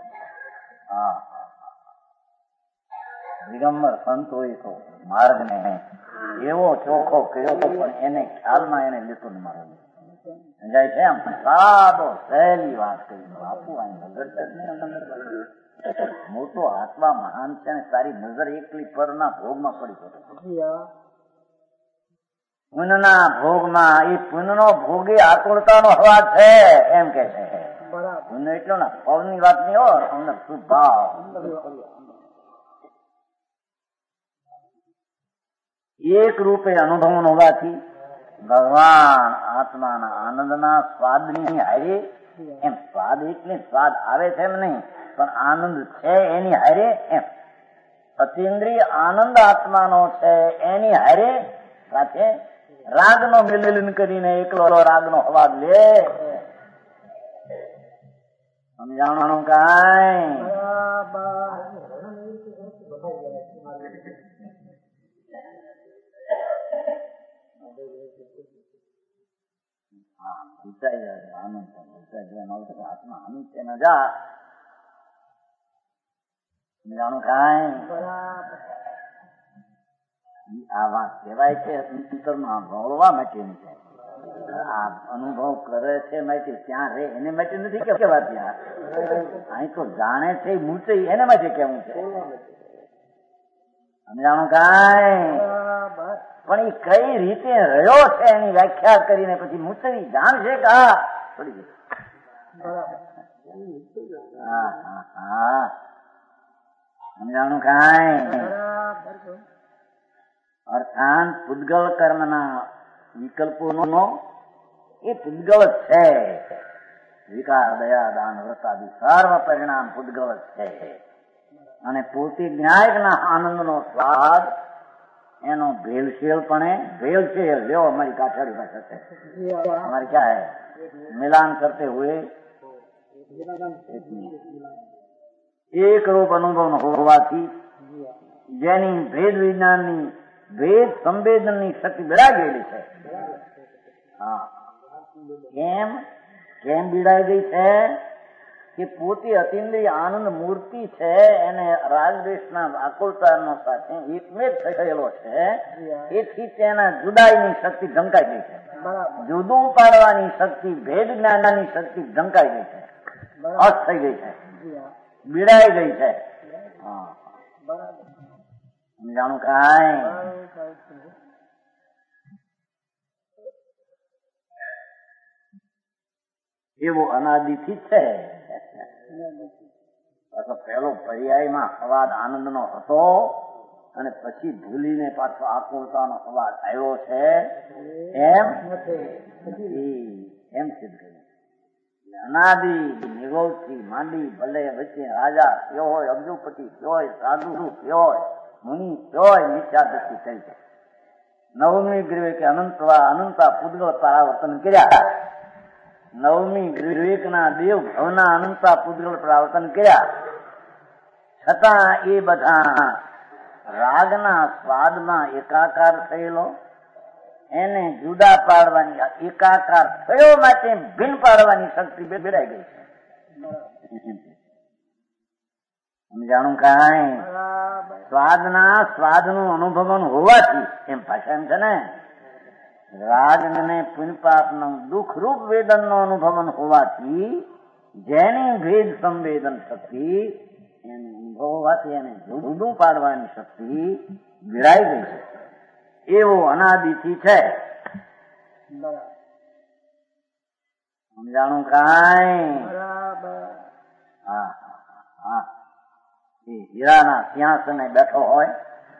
દિગંબર સંત હોય તો માર્ગ ને એવો ચોખ્ખો કર્યો પણ એને ખ્યાલમાં એને લીધું ન મારે જાય છે. આમ સાદો સહેલી વાત કરી બાપુ મોટો આત્મા મહાન છે ને તારી નજર એકલી પરના ભોગમાં પડી પડે. પુનના ભોગમાં એ પુનનો ભોગી આતુરતાનો હવા છે એમ કે છે. પુન એટલો ને પવનની વાત નહીં હોય અમને શુભ ભાવ એક રૂપે અનુભવ હોવાથી ભગવાન આત્માના આનંદના સ્વાદની હારે એમ સ્વાદ એટલે સ્વાદ આવે છે એમ નહીં પણ આનંદ છે એની હારે એમ અતિન્દ્રિય આનંદ આત્માનો છે એની હારે સાથે રાગનો મિલન કરીને એકલો રાગનો હવાદ લે. સમજાણું કાંઈ? આત્મા આનંદ છે ન જા. સમજાણું કાંઈ? આ વાત કહેવાય છે અંતરમાં ભોળવા માટેની છે. આ અનુભવ કરે છે માટે ત્યાં રે એને માટે નથી કેવા ત્યાં અહીં તો જાણે છે મૂચે એને માટે કેવું છે. સમજાણું કાંઈ? પણ એ કઈ રીતે રહ્યો છે એની વ્યાખ્યા કરીને પછી મૂચવી જાણશે કે હા પડી ગયું. સમજાણું કાંઈ? અર્થાત પૂતગલ કર્મના વિકલ્પોનો એ પૂતગલ છે. વિકાર દયા દાન વ્રતાદિ સર્વ પરિણામ પૂતગલ છે. અને પોતે જ્ઞાયકના આનંદનો સ્વાદ એનો ભેલસેલ લ્યો અમારી કાઠિયાડી ભાષા છે. हमारे क्या है मिलान करते हुए એક રૂપ અનુભવ હોવાથી જેની ભેદ વિજ્ઞાનની ભેદ સંવેદનની શક્તિ બિરાઈ ગયેલી છે. હા કેમ બિરાઈ ગઈ છે કે પોતે અતિન્દ્રિય આનંદ મૂર્તિ છે એને રાગદ્વેષના આકુલતાનો સાથે એકમેક થયેલો છે. એથી તેના જુદાઈની શક્તિ ઢંકાઈ ગઈ છે. જુદું પાડવાની શક્તિ ભેદ જ્ઞાનની શક્તિ ઢંકાઈ ગઈ છે. અસ્ત થઈ ગઈ છે. બિડાઈ ગઈ છે. સમજાણું કાંઈ? એવો અનાદિથી છે. પેલો પર્યાયમાં અવાજ આનંદનો હતો અને પછી ભૂલીને પાછો આકુલતાનો અવાજ આવ્યો છે એમ સિદ્ધ કર્યું. અનાદિ નિગોથી માંડી ભલે વચ્ચે રાજા કયો હોય, અબ્દુપતિ કયો હોય, સાધુ કયો હોય, મુનિ કયો હોય, મિથ્યા દ્રષ્ટિ કરી છે. નવમી ગ્રીવે કે અનંતા પૂતગલ પરાવર્તન કર્યા. નવમી વિવેકના દેવ ભવના અનંતા પૂતગલ પરાવર્તન કર્યા. છતાં એ બધા રાગના સ્વાદમાં એકાકાર થયેલો એને જુદા પાડવાની એકાકાર થયો માટે ભિન્ન પાડવાની શક્તિ બેડાઈ ગઈ છે. સમજાણું કાંઈ? સ્વાદનું અનુભવન હોવાથી એમ ભાષા એમ છે ને રાગ ને પુણ્યપાપનું દુઃખરૂપ વેદનનો અનુભવન હોવાથી જેની ભેદ સંવેદન શક્તિ એનો અનુભવ હોવાથી એને જુદું પાડવાની શક્તિ વિરાઈ ગઈ છે. એવો અનાદિથી છે. સમજાણું કાંઈ? હા હીરાના સિંહાસને બેઠો હોય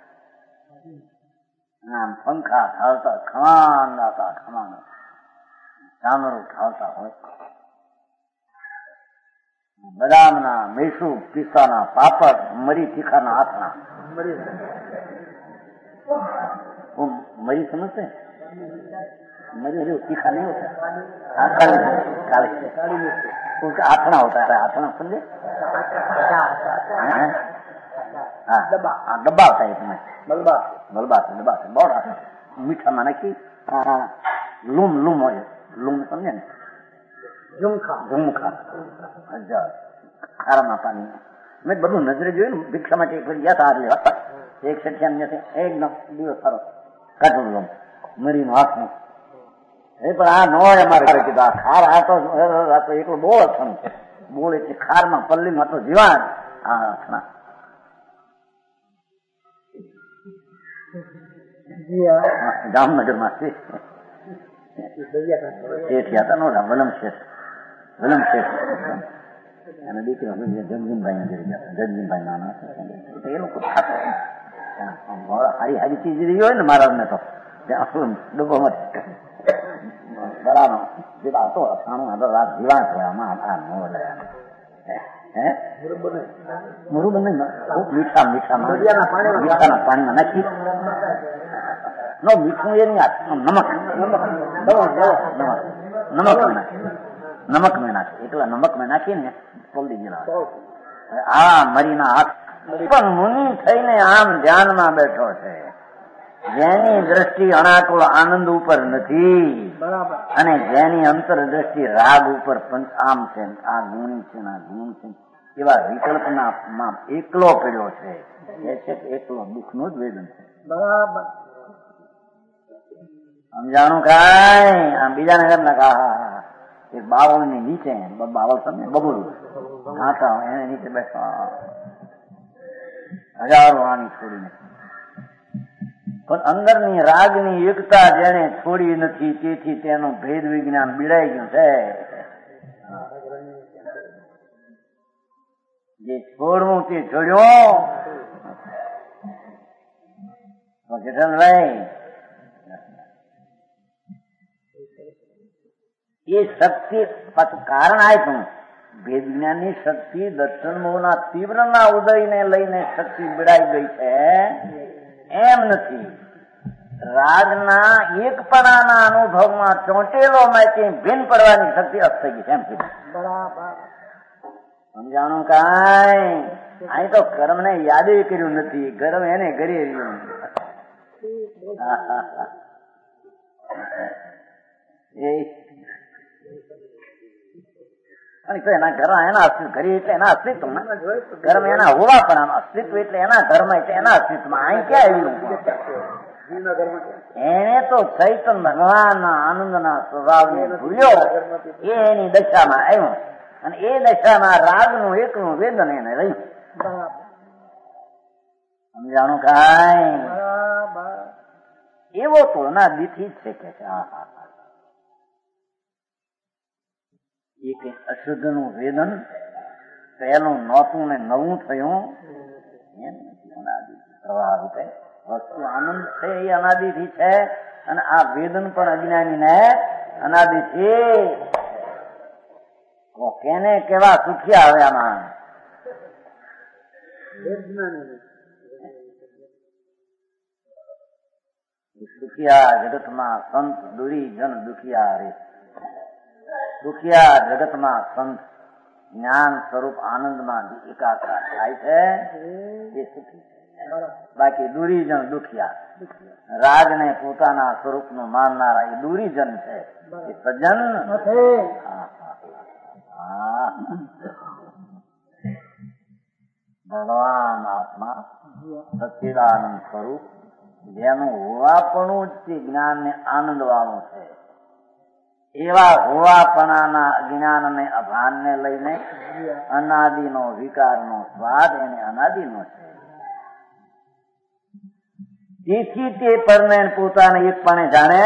આમ પંખા ઠાલતા ખમાન ચામડું ઠાલતા હોય બદામના, મેસુ, પિસ્તાના, પાપડ, મરી તીખાના આથણા. मरी समझते हैं? मरी जो तीखा नहीं होता, काली उसका आथना होता है. आथना समझे? हाँ, डब्बा होता है इसमें. मलबा से बहुत मीठा माना कि लूम हो, लूम समझे ना? झुमखा ખારામાં પાણી. મેં બધું નજરે જોયું ને, ભિક્ષા માટે ગયા હતા લેવા, એક સઠિયા એકદમ દિવસ સારો કાઢું લઉં મરીનો હાથનું. એ પણ આ ન હોય અમારે કીધું, આ ખાર આ તો એકલો બોળ હતું. બોળ એટલે ખારમાં પલ્લીમાં તો જીવાણ. આ હાથના જામનગરમાં છે શેઠ હતા નો વલમ શેઠ અને દીકરો જગજીનભાઈ જગજીનભાઈ નાના એ લોકો હારી ચીજ રહી હોય ને મહારાજ ને તો ડબ્બામાં બરાબર હતો સાણું હતો રાત જીવાણ થયા આમાં આ નો મુરુબન નહીં, મીઠાના પાણીમાં નાખી નો મીઠું એ નહીં, નમક મેં નાખે એટલા નમક મેં નાખીને પલળી ગયેલા. આ મરીના હાથ પણ મુનિ થઈને આમ ધ્યાનમાં બેઠો છે, જેની દ્રષ્ટિ અણાકુળ આનંદ ઉપર નથી અને જેની અંતર દ્રષ્ટિ રાગ ઉપર આમ છે, આ ગુણ છે આ ગુણ છે, એવા વિકલ્પના માં એકલો પડ્યો છે. એ છે એકલો દુઃખ નું જ વેદન છે. બરાબર સમજાણું કાંઈ? આમ બીજા નગર ના કહા એક બાવળ ની નીચે, બાવળ સમજે બબુરું નાતા એને નીચે બેઠા હજારો આની છોડીને, પણ અંદરની રાગની એકતા જેને છોડી નથી તેથી તેનું ભેદ વિજ્ઞાન બીડાઈ ગયું છે. જે છોડવું તે છોડ્યો. કિશનભાઈ એ શક્તિ કારણ આપ્યું. ભેદ વિજ્ઞાનની શક્તિ દર્શન મોહના તીવ્રના ઉદયને લઈને શક્તિ બીડાઈ ગઈ છે એમ નથી. રાગના એકપણાના અનુભવમાં ચોંટેલો માંથી ભીન પડવાની શક્તિ અસ્ત થઈ ગઈ છે એમ કીધું. સમજાણું કાંઈ? અહીં તો કર્મ ને યાદ કર્યું નથી, કર્મ એને કરી રહ્યું. એના ઘર એના અસ્તિત્વ કરી એટલે એના અસ્તિત્વ કર્મ એના હોવા પણ અસ્તિત્વ એટલે એના ધર્મ એટલે એના અસ્તિત્વમાં અહીં ક્યાં આવ્યું? એને તો ચૈતન ભગવાનના આનંદના સ્વભાવને ભૂલ્યો એ એની દશામાં આવ્યું અને એ દશામાં રાગનું એકનું વેદન એને રહ્યું. સમજાણું કાંઈ? એવો તો ના દીથી જ છે કે એ કઈ અશુદ્ધ નું વેદન પહેલું નહોતું ને નવું થયું એમ નથી. અનાદિ પ્રવાહ રૂપે વસ્તુ આનંદ છે એ અનાદિથી છે અને આ વેદન પણ અજ્ઞાની ને અનાદિ છે. કેને કેવા સુખી આવે આમાં? દુખિયા જગતમાં સંત દુરી જન દુખિયા રે. દુખિયા જગતમાં સંત જ્ઞાન સ્વરૂપ આનંદમાં એકાકાર થાય છે એ સુખી છે. બાકી દુરીજન દુખિયા, રાગ ને પોતાના સ્વરૂપ નું માનનારા એ દુરીજન છે, એ સજ્જન ભગવાન આત્મા સચ્ચિદાનંદ સ્વરૂપ જેનું હોવાપણું જ તે જ્ઞાન ને આનંદ વાળું છે. એવા હોવાપણાના અજ્ઞાન ને અભાન ને લઈને અનાદિનો વિકારનો સ્વાદ એને અનાદિનો છે. તેથી તે પરને પોતાને એકપણે જાણે.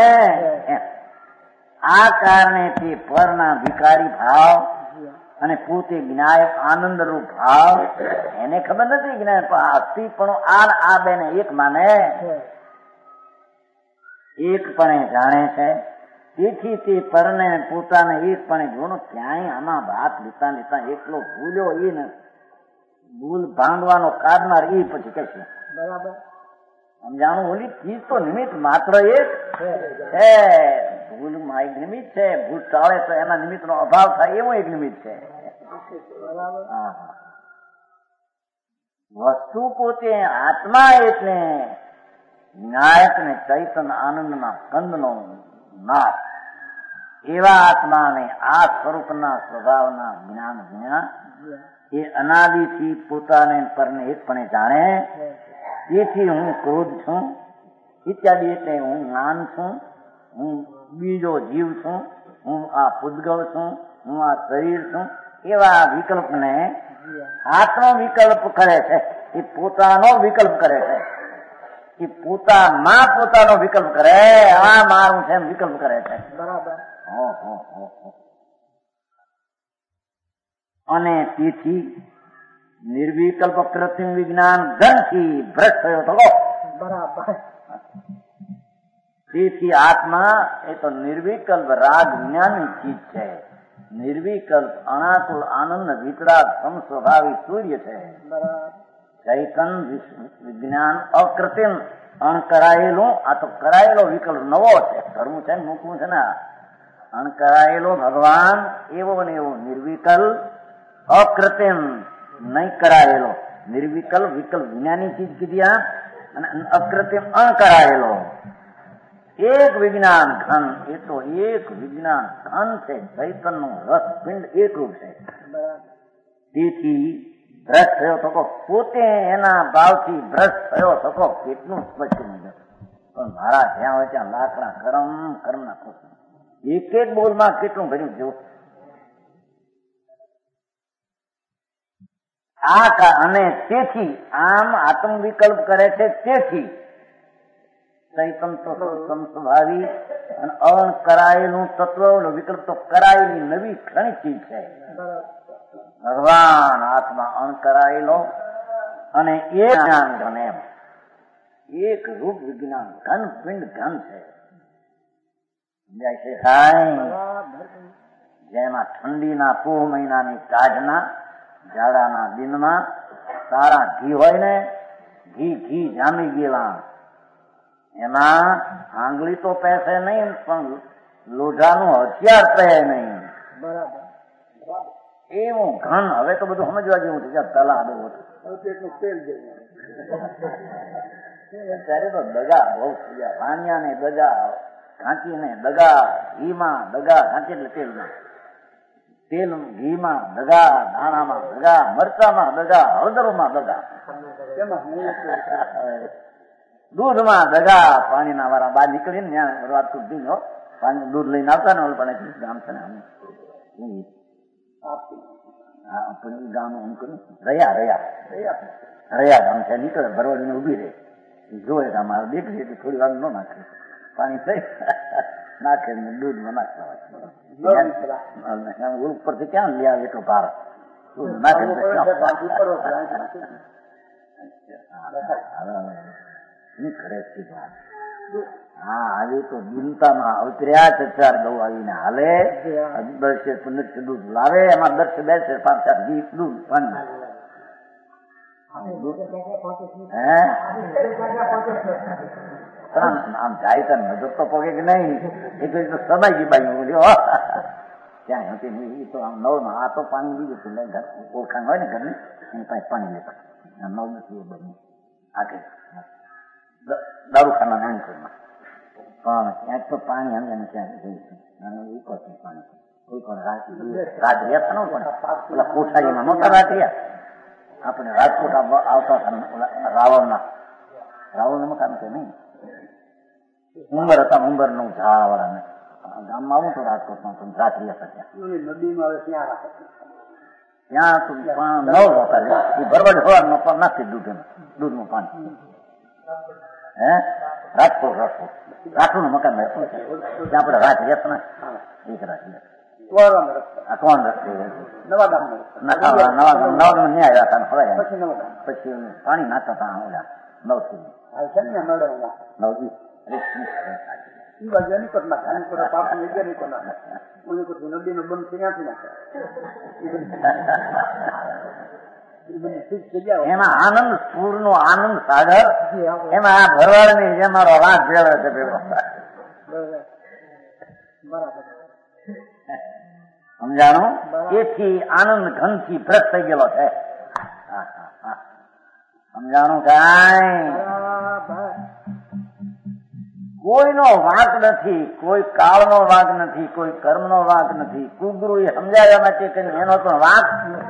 આ કારણે તે પરના વિકારી ભાવ અને પોતે જ્ઞાયક આનંદ રૂપ ભાવ એને ખબર નથી. જ્ઞાન અસ્થિપણું આ બેને એક માને, એકપણે જાણે છે તેથી તે પરને પોતાને એકપણે જોનો ક્યાંય આમાં ભાત લેતા લેતા એકલો ભૂલ્યો એ ને ભૂલ ભાંગવાનો કાઢનાર એ પછી કહેશે બરાબર સમજાણું. ઓલી ચીજ તો નિમિત્ત માત્ર એક છે. ભૂલમાં એક નિમિત્ત છે. ભૂલ ટાળે તો એના નિમિત્તનો અભાવ થાય એવો એક નિમિત્ત છે. વસ્તુ પોતે આત્મા એટલે વિનાયક ને ચૈતન આનંદના કંદનો નાથ એવા આત્માને આ સ્વરૂપના સ્વભાવના જ્ઞાન વિના એ અનાદિથી પોતાને પરને એકપણે જાણે. તેથી હું ક્રોધ છું ઇત્યાદિ એટલે હું જ્ઞાન છું, હું બીજો જીવ છું, હું આ પૂતગળ છું, હું આ શરીર છું એવા વિકલ્પને આત્મો વિકલ્પ કરે છે. એ પોતાનો વિકલ્પ કરે છે. એ પોતામાં પોતાનો વિકલ્પ કરે. આ મારું છે એમ વિકલ્પ કરે છે. બરાબર અને તેથી નિર્વિકલ્પ કૃત્રિમ વિજ્ઞાન ઘનથી ભ્રષ્ટ થયો હતો. બરાબર તેથી આત્મા એ તો નિર્વિકલ્પ રાગ જ્ઞાનની ચીજ છે. નિર્વિકલ્પ અનાકુલ આનંદ વિતરાગ સમસ્વભાવી સૂર્ય છે. ચૈતન વિજ્ઞાન અકૃત્રિમ અણકરાયેલું. આ તો કરાયેલો વિકલ્પ નવો છે. કરવું છે ને મૂકવું છે ને. અણકરાયેલો ભગવાન એવો ને એવો નિર્વિકલ્પ અકૃત્રિમ નહીં કરાયેલો. નિર્વિકલ્પ વિકલ્પ વિજ્ઞાની ચીજ કીધી આ અને અકૃત્રિમ અણકરાયેલો એક વિજ્ઞાન ઘન. એ તો એક વિજ્ઞાન ઘન છે. ચૈતનનું રસ પિંડ એકરૂપ છે. તેથી ભ્રષ્ટ થયો થકો પોતે એના ભાવથી ભ્રષ્ટ થયો થકો કેટલું સ્પષ્ટ નહીં. પણ મારા જ્યાં હોય ત્યાં લાકડા કર્મ ના ખોટ એક એક બોલમાં કેટલું ભર્યું જો. અને તેથી આમ આત્મ વિકલ્પ કરે છે. તેથી ચૈતન તો સમસ્વભાવી અને અણકરાયેલું તત્વ વિકલ્પ તો કરાયેલી નવી ક્ષણિક ચીજ છે. ભગવાન આત્મા અણકરાયેલો અને એક જ્ઞાન ઘન એમ એક રૂપ વિજ્ઞાન ઘન પિંડ ઘન છે. જેમાં ઠંડીના પોહ મહિનાની કાઢના જાડાના દિનમાં સારા ઘી હોય ને ઘી જામી ગયેલા એમાં આંગળી તો પહેશે નહીં પણ લોઢાનું હથિયાર પહે નહીં. બરાબર એવું ઘન. હવે તો બધું સમજવા જેવું છે. તલા બહુ ત્યારે તો દગા બહુ થઈ ગયા. વાણિયા ને દગા ઘાંચીને દગા ઘીમાં દગા ઘાંચી એટલે તેલ ઘીમાં દગા, દાણામાં દગા, મરચામાં દગા, હળદરમાં દગા, દૂધમાં દગા. પાણીના વાળા બહાર નીકળીને ત્યાં રાત સુધી પાણી દૂધ લઈને આવતા ને ઓલ પણ ગામ છે ને ગામ એમ કર્યું રહ્યા ગામ છે. નીકળે ભરવાડીને ઉભી રહે જોયે કે અમારે દેખી હતી થોડી વાર ન નાખે પાણી થઈ નાખે દૂધમાં નાખતા ઉપરથી ક્યાં લઈ આવે એટલો ભાર દૂધ નાખે. હા આવી તો દિનતામાં અવતર્યા છે. 4 ગૌ આવીને હાલે 10-15 દૂધ લાવે. એમાં 10-2 5-4 ઘી દૂધ પાણી આમ જાય તો નજર તો પગે કે નહીં. એ તો સમાય ગઈ બાઈ બોલ્યો ક્યાં હતી તો આમ નવમાં. આ તો પાણી બીજું ઓળખાણ હોય ને ઘરની એની પાસે પાણી લેતા નવ નથી બની આગે દારૂખાના નાનપુરમાં પણ ક્યાંક તો પાણી અમે ક્યાં ઉપરથી પાણી કોઈ પણ રાત રહ્યા ન પણ પેલા કોઠારીમાં નહોતા રાત રહ્યા. આપણે રાજકોટ આવતા રાવણનું મકાન કે નહીં મુંબર હતા. મુંબર નું ઝાડ વાળાને ગામમાં આવું તો રાજકોટમાં પણ રાત રહ્યા હતા. ત્યાં તો નવ હોતા એ ભરવાડ સવારનો પણ નાખી દૂધનું પાણી. રાજકોટ રાઠોડ નું મકાન ત્યાં આપણે રાત રહ્યા ને એક રાત નવા ન્યાય હતા પછી પાણી નાખતા હતા ઓલા 9 થી 9 એમાં આનંદ પૂર નો આનંદ સાગર, એમાં આ ભરવાડ ની જે મારો રાત ભેળવે છે ભેગો. સમજાણું? એથી આનંદ ઘન થી ભ્રષ્ટ થઈ ગયેલો છે. સમજાણું? કાંઈ કોઈનો વાંક નથી, કોઈ કાળનો વાંક નથી, કોઈ કર્મનો વાંક નથી. કુગુરુ એ સમજાવ્યા માટે કે એનો તો વાંક.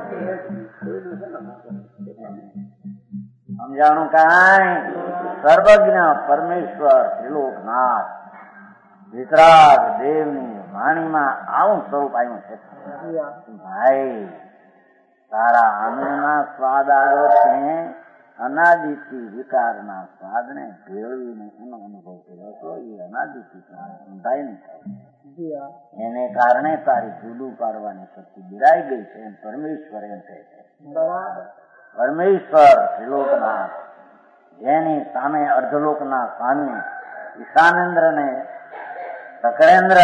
સમજાણું? કાંઈ સર્વજ્ઞ પરમેશ્વર ત્રિલોકનાથ વિતરાગ દેવની વાણીમાં આવું સ્વરૂપ આવ્યું છે. ભાઈ તારા આનંદના સ્વાદ આવ્યો છે, અનાદિથી વિકારના સ્વાદને ભેળવીને એનો અનુભવ કર્યો હતો. એ અનાદિથી ઊંધાઈ નહીં થાય, એને કારણે તારી જુદું પાડવાની શક્તિ બિરાઈ ગઈ છે. પરમેશ્વર એમ કહે છે. પરમેશ્વર ત્રિલોકનાથ, જેની સામે અર્ધલોકના સ્વામી ઈશાનેન્દ્ર ને સકળેન્દ્ર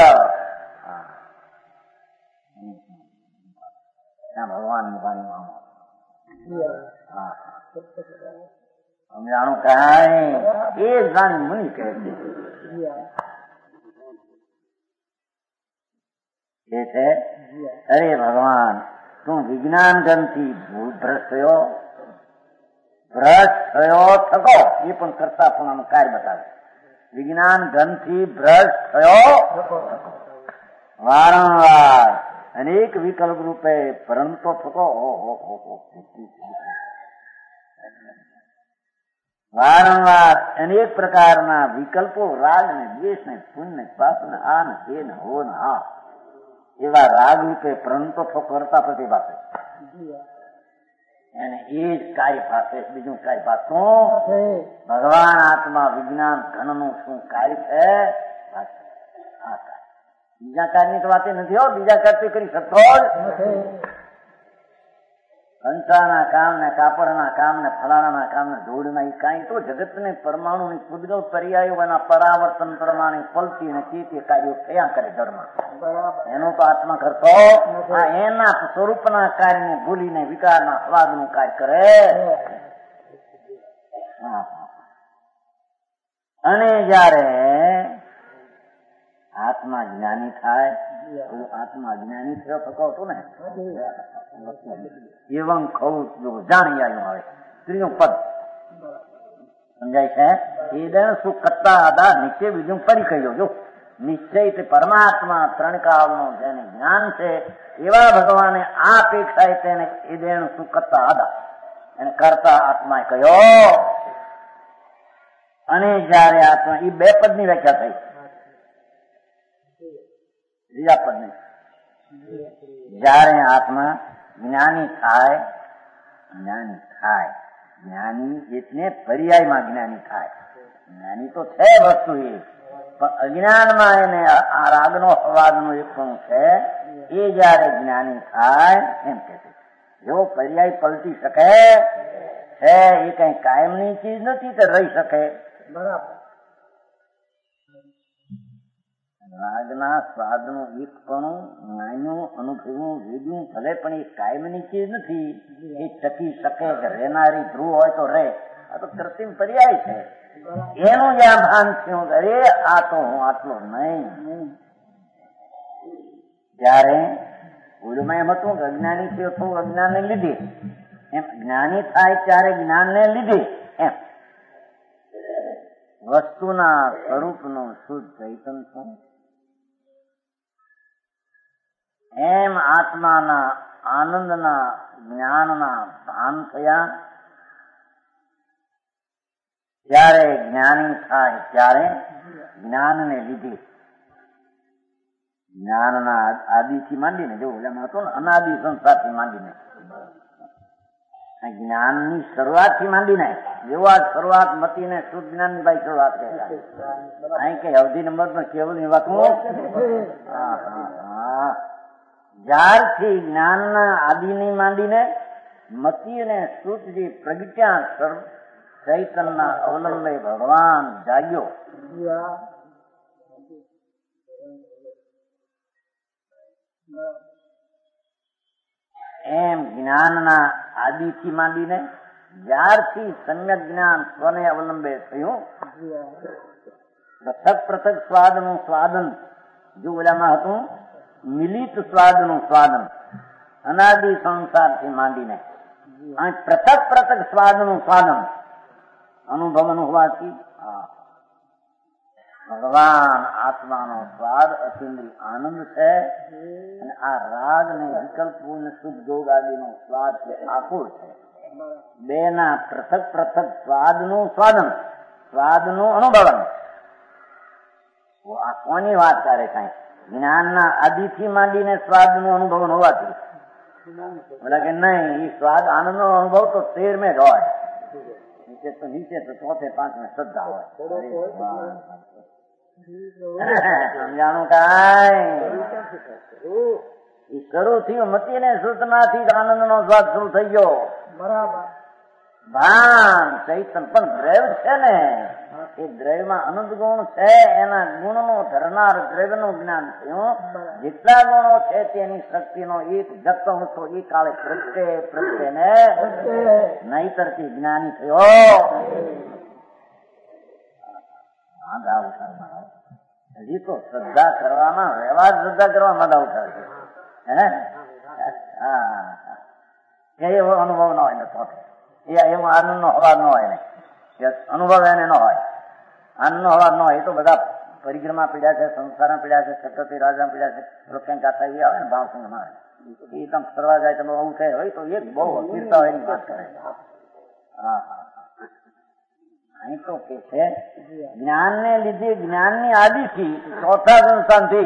ભગવાન મુખાની સમજાણું? કાંઈ એ જાણી મુનિ કહે છે. એ છે અરે ભગવાન, તું વિજ્ઞાન ગણથી ભ્રષ્ટ થયો થકો. એ પણ કરતા પણ આનું કાર્ય બતાવે. વિજ્ઞાન ઘનથી ભ્રષ્ટ થયો વારંવાર અનેક વિકલ્પ રૂપે ભ્રમતો થકો. વારંવાર અનેક પ્રકારના વિકલ્પો, રાગ ને દ્વેષ ને પુણ્ય ને પાપ ને આ ને તે ને હો ને આ એવા રાગ રૂપે ભ્રમતો થકો કરતા પ્રતિભાશે. એને એ જ કાર્ય પાસે, બીજું કાર્ય પાછું ભગવાન આત્મા વિજ્ઞાન ઘનનું શું કાર્ય છે? બીજા કાર્યની તો વાત નથી હો. બીજા કાર્ય કરી શકતો જ. કંસાના કામ ને કાપડના કામ ને ફલાણાના કામ ને ધૂળના એ કાંઈ તો જગતને પરમાણુ ની પૂદગલ પર્યાયો એના પરાવર્તન પ્રમાણે પલટી ને તે કાર્યો થયા કરે જળમાં. એનો તો આત્મા કરતો એના સ્વરૂપના કાર્યને ભૂલીને વિકારના સ્વાદનું કાર્ય કરે. અને જયારે આત્મા જ્ઞાની થાય, આત્મા જ્ઞાની થયો થતો હતો ને, એવં ખવું જાણી આવ્યું. હવે ત્રીજું પદ સમજાય છે. એ દણ શું કરતા હતા નિશ્ચય, બીજું ફરી કહ્યું. જો નિશ્ચય પરમાત્મા ત્રણ કાળનું જેને જ્ઞાન છે એવા ભગવાને આ અપેક્ષાએ તેને એ દેણ શું કરતા હતા એને કરતા આત્મા કહ્યો. અને જયારે આત્મા એ બે પદની વ્યાખ્યા થઈ. ત્રીજા પદની જયારે આત્મા જ્ઞાની થાય, જ્ઞાની એટલે પર્યાયમાં જ્ઞાની થાય. જ્ઞાની તો છે વસ્તુ એ, પણ અજ્ઞાનમાં એને આ રાગનો અવાજનો એક પણ છે. એ જયારે જ્ઞાની થાય એમ કે છે. જો પર્યાય પલટી શકે છે, એ કઈ કાયમની ચીજ નથી તે રહી શકે. બરાબર. રાગના સ્વાદનું એક પણ નાનું અનુભવવું વેદું ભલે પણ એ કાયમની ચીજ નથી. એ ટકી શકે કે રહેનારી ધ્રુવ હોય તો રહે. આ તો કૃત્રિમ પર્યાય છે. એનું જ્યાં ભાન થયું, અરે આ તો હું આટલો નહીં. ત્યારે પૂર્વમાં એમ હતું કે અજ્ઞાની થયો તો અજ્ઞાનને લીધે, એમ જ્ઞાની થાય ત્યારે જ્ઞાનને લીધે એમ વસ્તુના સ્વરૂપનું શુદ્ધ ચૈતન્ય છું. એમ આત્માના આનંદના જ્ઞાનના ભાન થયા. જ્યારે જ્ઞાની થાય ત્યારે જ્ઞાનને લીધે, જ્ઞાનના આદિથી માંડીને, જો એમાં હતું ને અનાદિ સંસારથી માંડીને, જ્ઞાનની શરૂઆતથી માંડીને, જેવો આ શરૂઆત મતીને શુદ્ધ જ્ઞાનની ભાઈ શરૂઆત કહેવાય. અહીં કઈ અવધિ નંબર પણ કેવું ની વાત જ્યારથી જ્ઞાનના આદિની માંડીને મતી અને શુદ્ધ જે પ્રજ્ઞા ચૈતનના અવલંબે ભગવાન જાગ્યો, એમ જ્ઞાનના આદિથી માંડીને જ્યારથી સમ્યક જ્ઞાન સ્વને અવલંબે થયું, પૃથક પૃથક સ્વાદનું સ્વાદન, જો ઓલામાં હતું મિલિત સ્વાદનું સ્વાદન, અનાદિ સંસારથી માંડીને અહીં પૃથક પૃથક સ્વાદનું સ્વાદન અનુભવન હોવાથી ભગવાન આત્માનો સ્વાદ અતિન્દ્રિય આનંદ છે, અને આ રાગ ને વિકલ્પો ને સુખ જોગ આદિનો સ્વાદ છે આકુળ છે. બે ના પૃથક પૃથક સ્વાદનું સ્વાદન, સ્વાદનું અનુભવન. આ કોની વાત કરે? કઈ જ્ઞાનના આદિથી માંડીને સ્વાદનું અનુભવન હોવાથી બોલા કે નહીં, એ સ્વાદ આનંદનો અનુભવ તો 13 જ હોય, નીચે તો 4, 5 શ્રદ્ધા હોય. સમજાણું કઈ શરૂ થયું મતી ને સૂચનાથી આનંદ નો સ્વાદ શરૂ થઈ ગયો. બરાબર. ભાન ચૈતન પણ દ્રવ્ય છે ને, એ દ્રવ્યમાં અનંત ગુણ છે, એના ગુણનો ધરનાર દ્રવ્યનું જ્ઞાન થયું. જેટલા ગુણો છે તેની શક્તિનો એક જથ્થો હતો એ કાળે પ્રત્યે ને નહીતરથી જ્ઞાની થયો. હજી તો શ્રદ્ધા કરવામાં, વ્યવહાર શ્રદ્ધા કરવા માદા ઉઠાવે છે. એવો અનુભવ ન હોય ને તો એવો આનંદ નો હવાજ ન હોય ને, અનુભવ એને ન હોય, આનંદ નો હવાજ ન હોય. એ તો બધા પરિક્રમા પીડ્યા છે, સંસારમાં પીડ્યા છે, છત્રપતિ રાજા પીડ્યા છે, ક્યાંક ગાથા એ આવે ને ભાવસંગ મારે, એ તમે ફરવા જાય તમે આવું થાય હોય તો એ બહુ અસ્થિરતા હોય એની વાત કરે. અહીં તો કે છે જ્ઞાન ને લીધે, જ્ઞાનની આદિથી ચોથા સંસ્થાનથી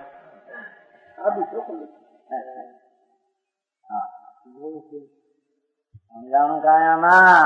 સમજાણું કાયામાં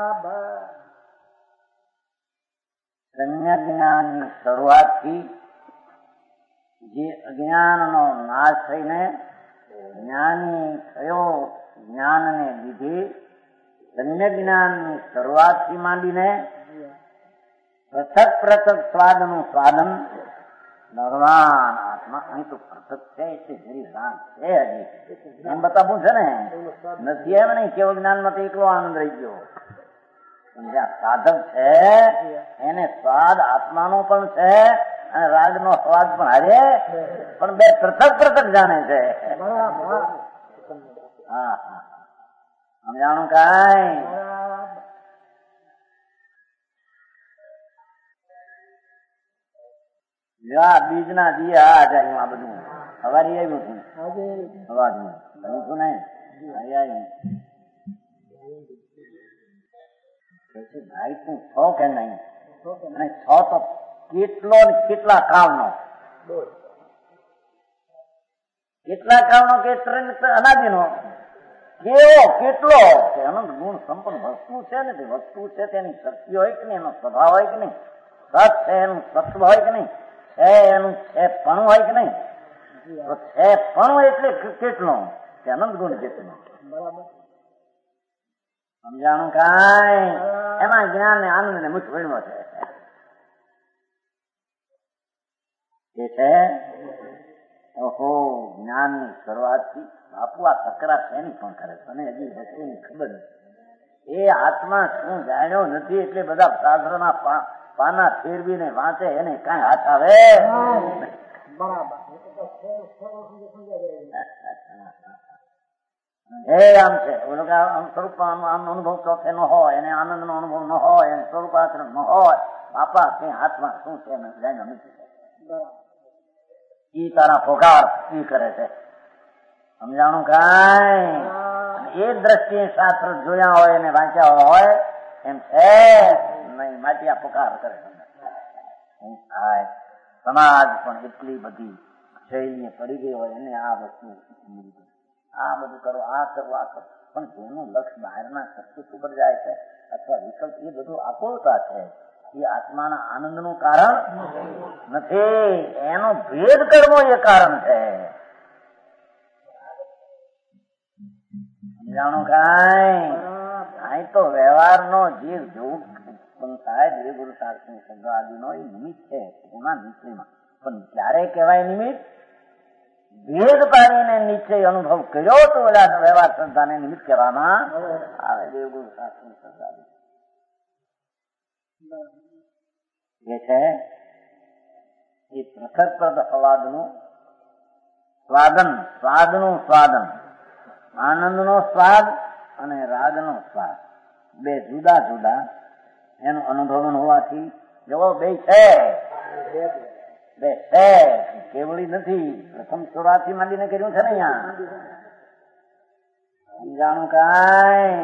સમ્યક જ્ઞાનની શરૂઆતથી જે અજ્ઞાનનો નાશ થઈને જ્ઞાની થયો, જ્ઞાનને લીધે સમ્યક જ્ઞાનની શરૂઆતથી માંડીને પૃથક પૃથક સ્વાદનું સ્વાદન ભગવાન આત્મા અહીં તો પૃથક છે, એટલે જરી રાગ છે હજી એમ બતાવવું છે ને, નથી એમ નહીં કેવો જ્ઞાનમાં તો એકલો આનંદ રહી ગયો. જ્યાં સાધક છે એને સ્વાદ આત્માનો પણ છે અને રાગનો સ્વાદ પણ હારે, પણ બે પૃથક પૃથક જાણે છે. હા સમજાણું કઈ? બીજ ના દિયા આ જાય, આ બધું સવારી આવ્યું હતું અવાજનું છું ને, ભાઈ તું છો કે નહીં, અને છો તો કેટલો કેટલા કાળનો, કેટલા કાળનો કે અનાદિનો કેવો કેટલો અનંત ગુણ સંપન્ન વસ્તુ છે ને, તે વસ્તુ છે તેની શક્તિ હોય કે નહીં, એનો સ્વભાવ હોય કે નહીં, સત છે એનું સત્વ હોય કે નહીં, છે એનું છે પણ હોય કે નહીં, તો છે પણ એટલે કેટલો તે અનંત ગુણ કેટલો. બરાબર. સમજાણું કઈ? એમાં જ્ઞાન ને આનંદ ને મુખ્ય ભણવો છે. એ છે ઓહો જ્ઞાનની શરૂઆતથી બાપુ આ તકરાર શેની પણ કરે છે, અને હજી વસ્તુની ખબર નથી. એ આત્મા શું જાણ્યો નથી એટલે બધા શાસ્ત્રના પાના ફેરવીને વાંચે, એને કઈ હાથ આવે? એ આમ છે સ્વરૂપ અનુભવ ચોથે ન હોય, એને આનંદ નો અનુભવ ન હોય, એને સ્વરૂપ આચરણ ન હોય, બાપા કઈ હાથમાં શું છે એને જાણ્યો નથી. ઈ તારા પોકાર ઈ કરે છે. સમજાણું કઈ? એ દ્રષ્ટિએ શાસ્ત્ર જોયા હોય અને વાંચ્યા હોય એમ છે નહીં, માટે આ પોકાર કરે. સમાજ પણ એટલી બધી શૈલી પડી ગઈ હોય એને આ વસ્તુ, આ બધું કરો, આ કરો, આ કરો, પણ જેનું લક્ષ્ય બહારના શક્તિ ઉપર જાય છે અથવા વિકલ્પ, એ બધું આકુળતા છે, એ આત્માના આનંદનું કારણ નથી, એનો ભેદ કરવો એ કારણ છે. સમજાણું કઈ? અહીં તો વ્યવહારનો જે જોગ ઉત્પન્ન થાય, જે ગુરુ શાસ્ત્રની શબ્દ આદિનો એ નિમિત્ત છે એમાં નીચેમાં, પણ ક્યારે કહેવાય નિમિત્ત? ભેદ પાડીને નિશ્ચય અનુભવ કર્યો તો ઓલા વ્યવહાર શ્રદ્ધાને નિમિત્ત કહેવામાં આવે. દેવગુરુ શાસ્ત્રની શ્રદ્ધા એ છે એ પૃથક પદ અવાદનું સ્વાદન, આનંદનો સ્વાદ અને રાગનો સ્વાદ બે જુદા જુદા એનું અનુભવન હોવાથી એવો બે છે કેવળી નથી. પ્રથમ શરૂઆતથી માંડીને કર્યું છે ને અહીંયા સમજાણું કાંઈ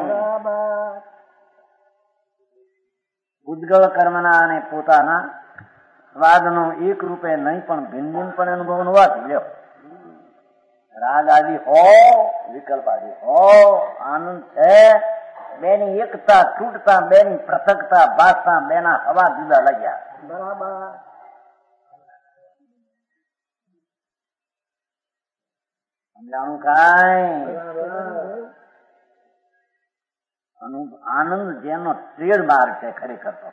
ઉદ્ગલ કર્મના અને પોતાના સ્વાદનો એક રૂપે નહીં પણ ભિન્ન ભિન્ન પણ અનુભવન હોવાથી લ્યો રાગ આદિ હો વિકલ્પ આદિ હો આનંદ છે. બેની એકતા તૂટતા, બેની પૃથકતા ભાષતા, બેના હવા જુદા લાગ્યા. બરાબર સમજાણું કાંઈ? આનંદ જેનો ટ્રેડમાર્ક છે ખરેખર તો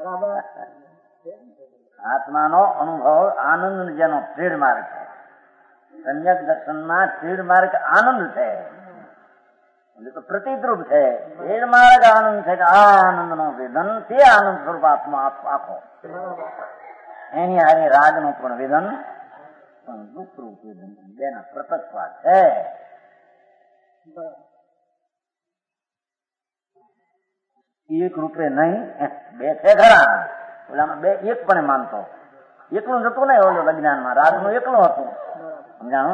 આત્માનો અનુભવ આનંદ જેનો ટ્રેડમાર્ક છે. સમ્યક દર્શનમાં ટ્રેડમાર્ક આનંદ છે, તો પ્રતિદ્રુપ છે. ટ્રેડમાર્ક આનંદ છે કે આ આનંદ નો વેદન તે આનંદ સ્વરૂપ આત્મા આખો એની હારે રાગ નું પણ વેદન પણ દુઃખરૂપ વેદન બેના પૃથકવાદ છે. એક રૂપે નહીં બે છે ખરા. ઓલામાં બે એક પણ માનતો એકલું જતું નહીં. ઓલો અજ્ઞાનમાં રાગ નું એકલું હતું. સમજાણું?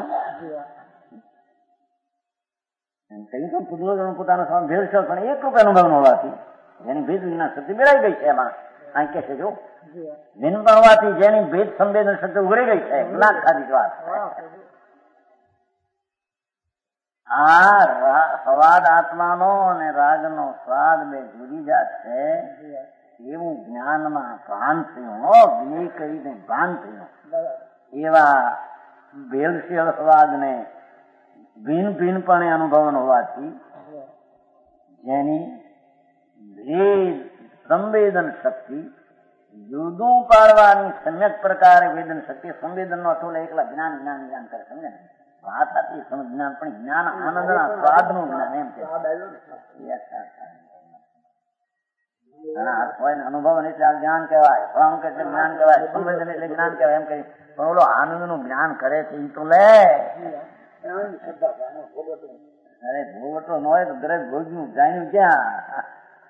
કહ્યું તો પૂતળો પોતાનો સ્વામ ભેળસેળ પણ એક રૂપે અનુભવ હોવાથી જેની ભેદ વિના શક્તિ મેળાઈ ગઈ છે. એમાં અહીં કે છે જો ભિન્ન પણ હોવાથી જેની ભેદ સંવેદન શક્તિ ઉઘડી ગઈ છે. જ્ઞાન ખાધી વાત આ સ્વાદ આત્માનો અને રાગનો સ્વાદ બે જુદી જાત છે. એવું જ્ઞાનમાં ભાન થયું, વિનય કરીને ભાન થયું. એવા ભેળસેળ સ્વાદને ભિન્ન ભિન્નપણે અનુભવન હોવાથી જેની ભેદ સંવેદન શક્તિ જુદું પાડવાની સમ્યક પ્રકારે વેદન શક્તિ સંવેદન નો અટોલે એકલા જ્ઞાન જ્ઞાન જ્ઞાન કરે. સમજે ને વાત હતી જ્ઞાન પણ જ્ઞાન આનંદના સ્વાદ નું જ્ઞાન એમ કે અનુભવ એટલે જ્ઞાન કહેવાય, ફળાણું એટલે જ્ઞાન કહેવાય, સંવેદન એટલે જ્ઞાન કહેવાય એમ કહી. પણ ઓલો આનંદ નું જ્ઞાન કરે છે એ તો લે. અરે ભોગવટો ન હોય તો દરેક ભોગનું જાણ્યું ક્યાં?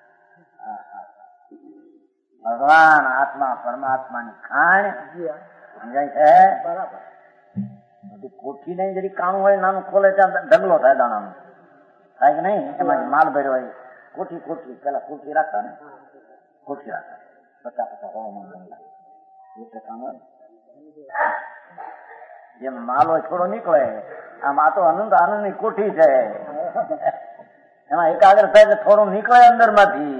ભગવાન આત્મા પરમાત્માની ખાણ સમજાય છે. બરાબર બધું કોઠી નહીં જરી કાણું હોય નાનું ખોલે ત્યાં ઢગલો થાય દાણાનું થાય કે નહીં. એમાં માલ ભર્યો હોય કોઠી પેલા કોઠી રાખતા ને કોઠી રાખતા 50 કામ હોય જેમ માલ હોય થોડો નીકળે. આમ આ તો આનંદ ની કોઠી છે. એમાં એકાગ્ર થાય કે થોડું નીકળે અંદર માંથી.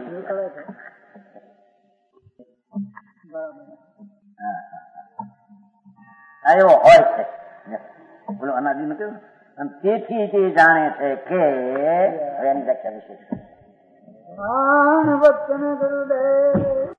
એવો હોય છે બોલો અનાદિ નું કેવું. અને તેથી તે જાણે છે કે એની વ્યાખ્યા વિશેષ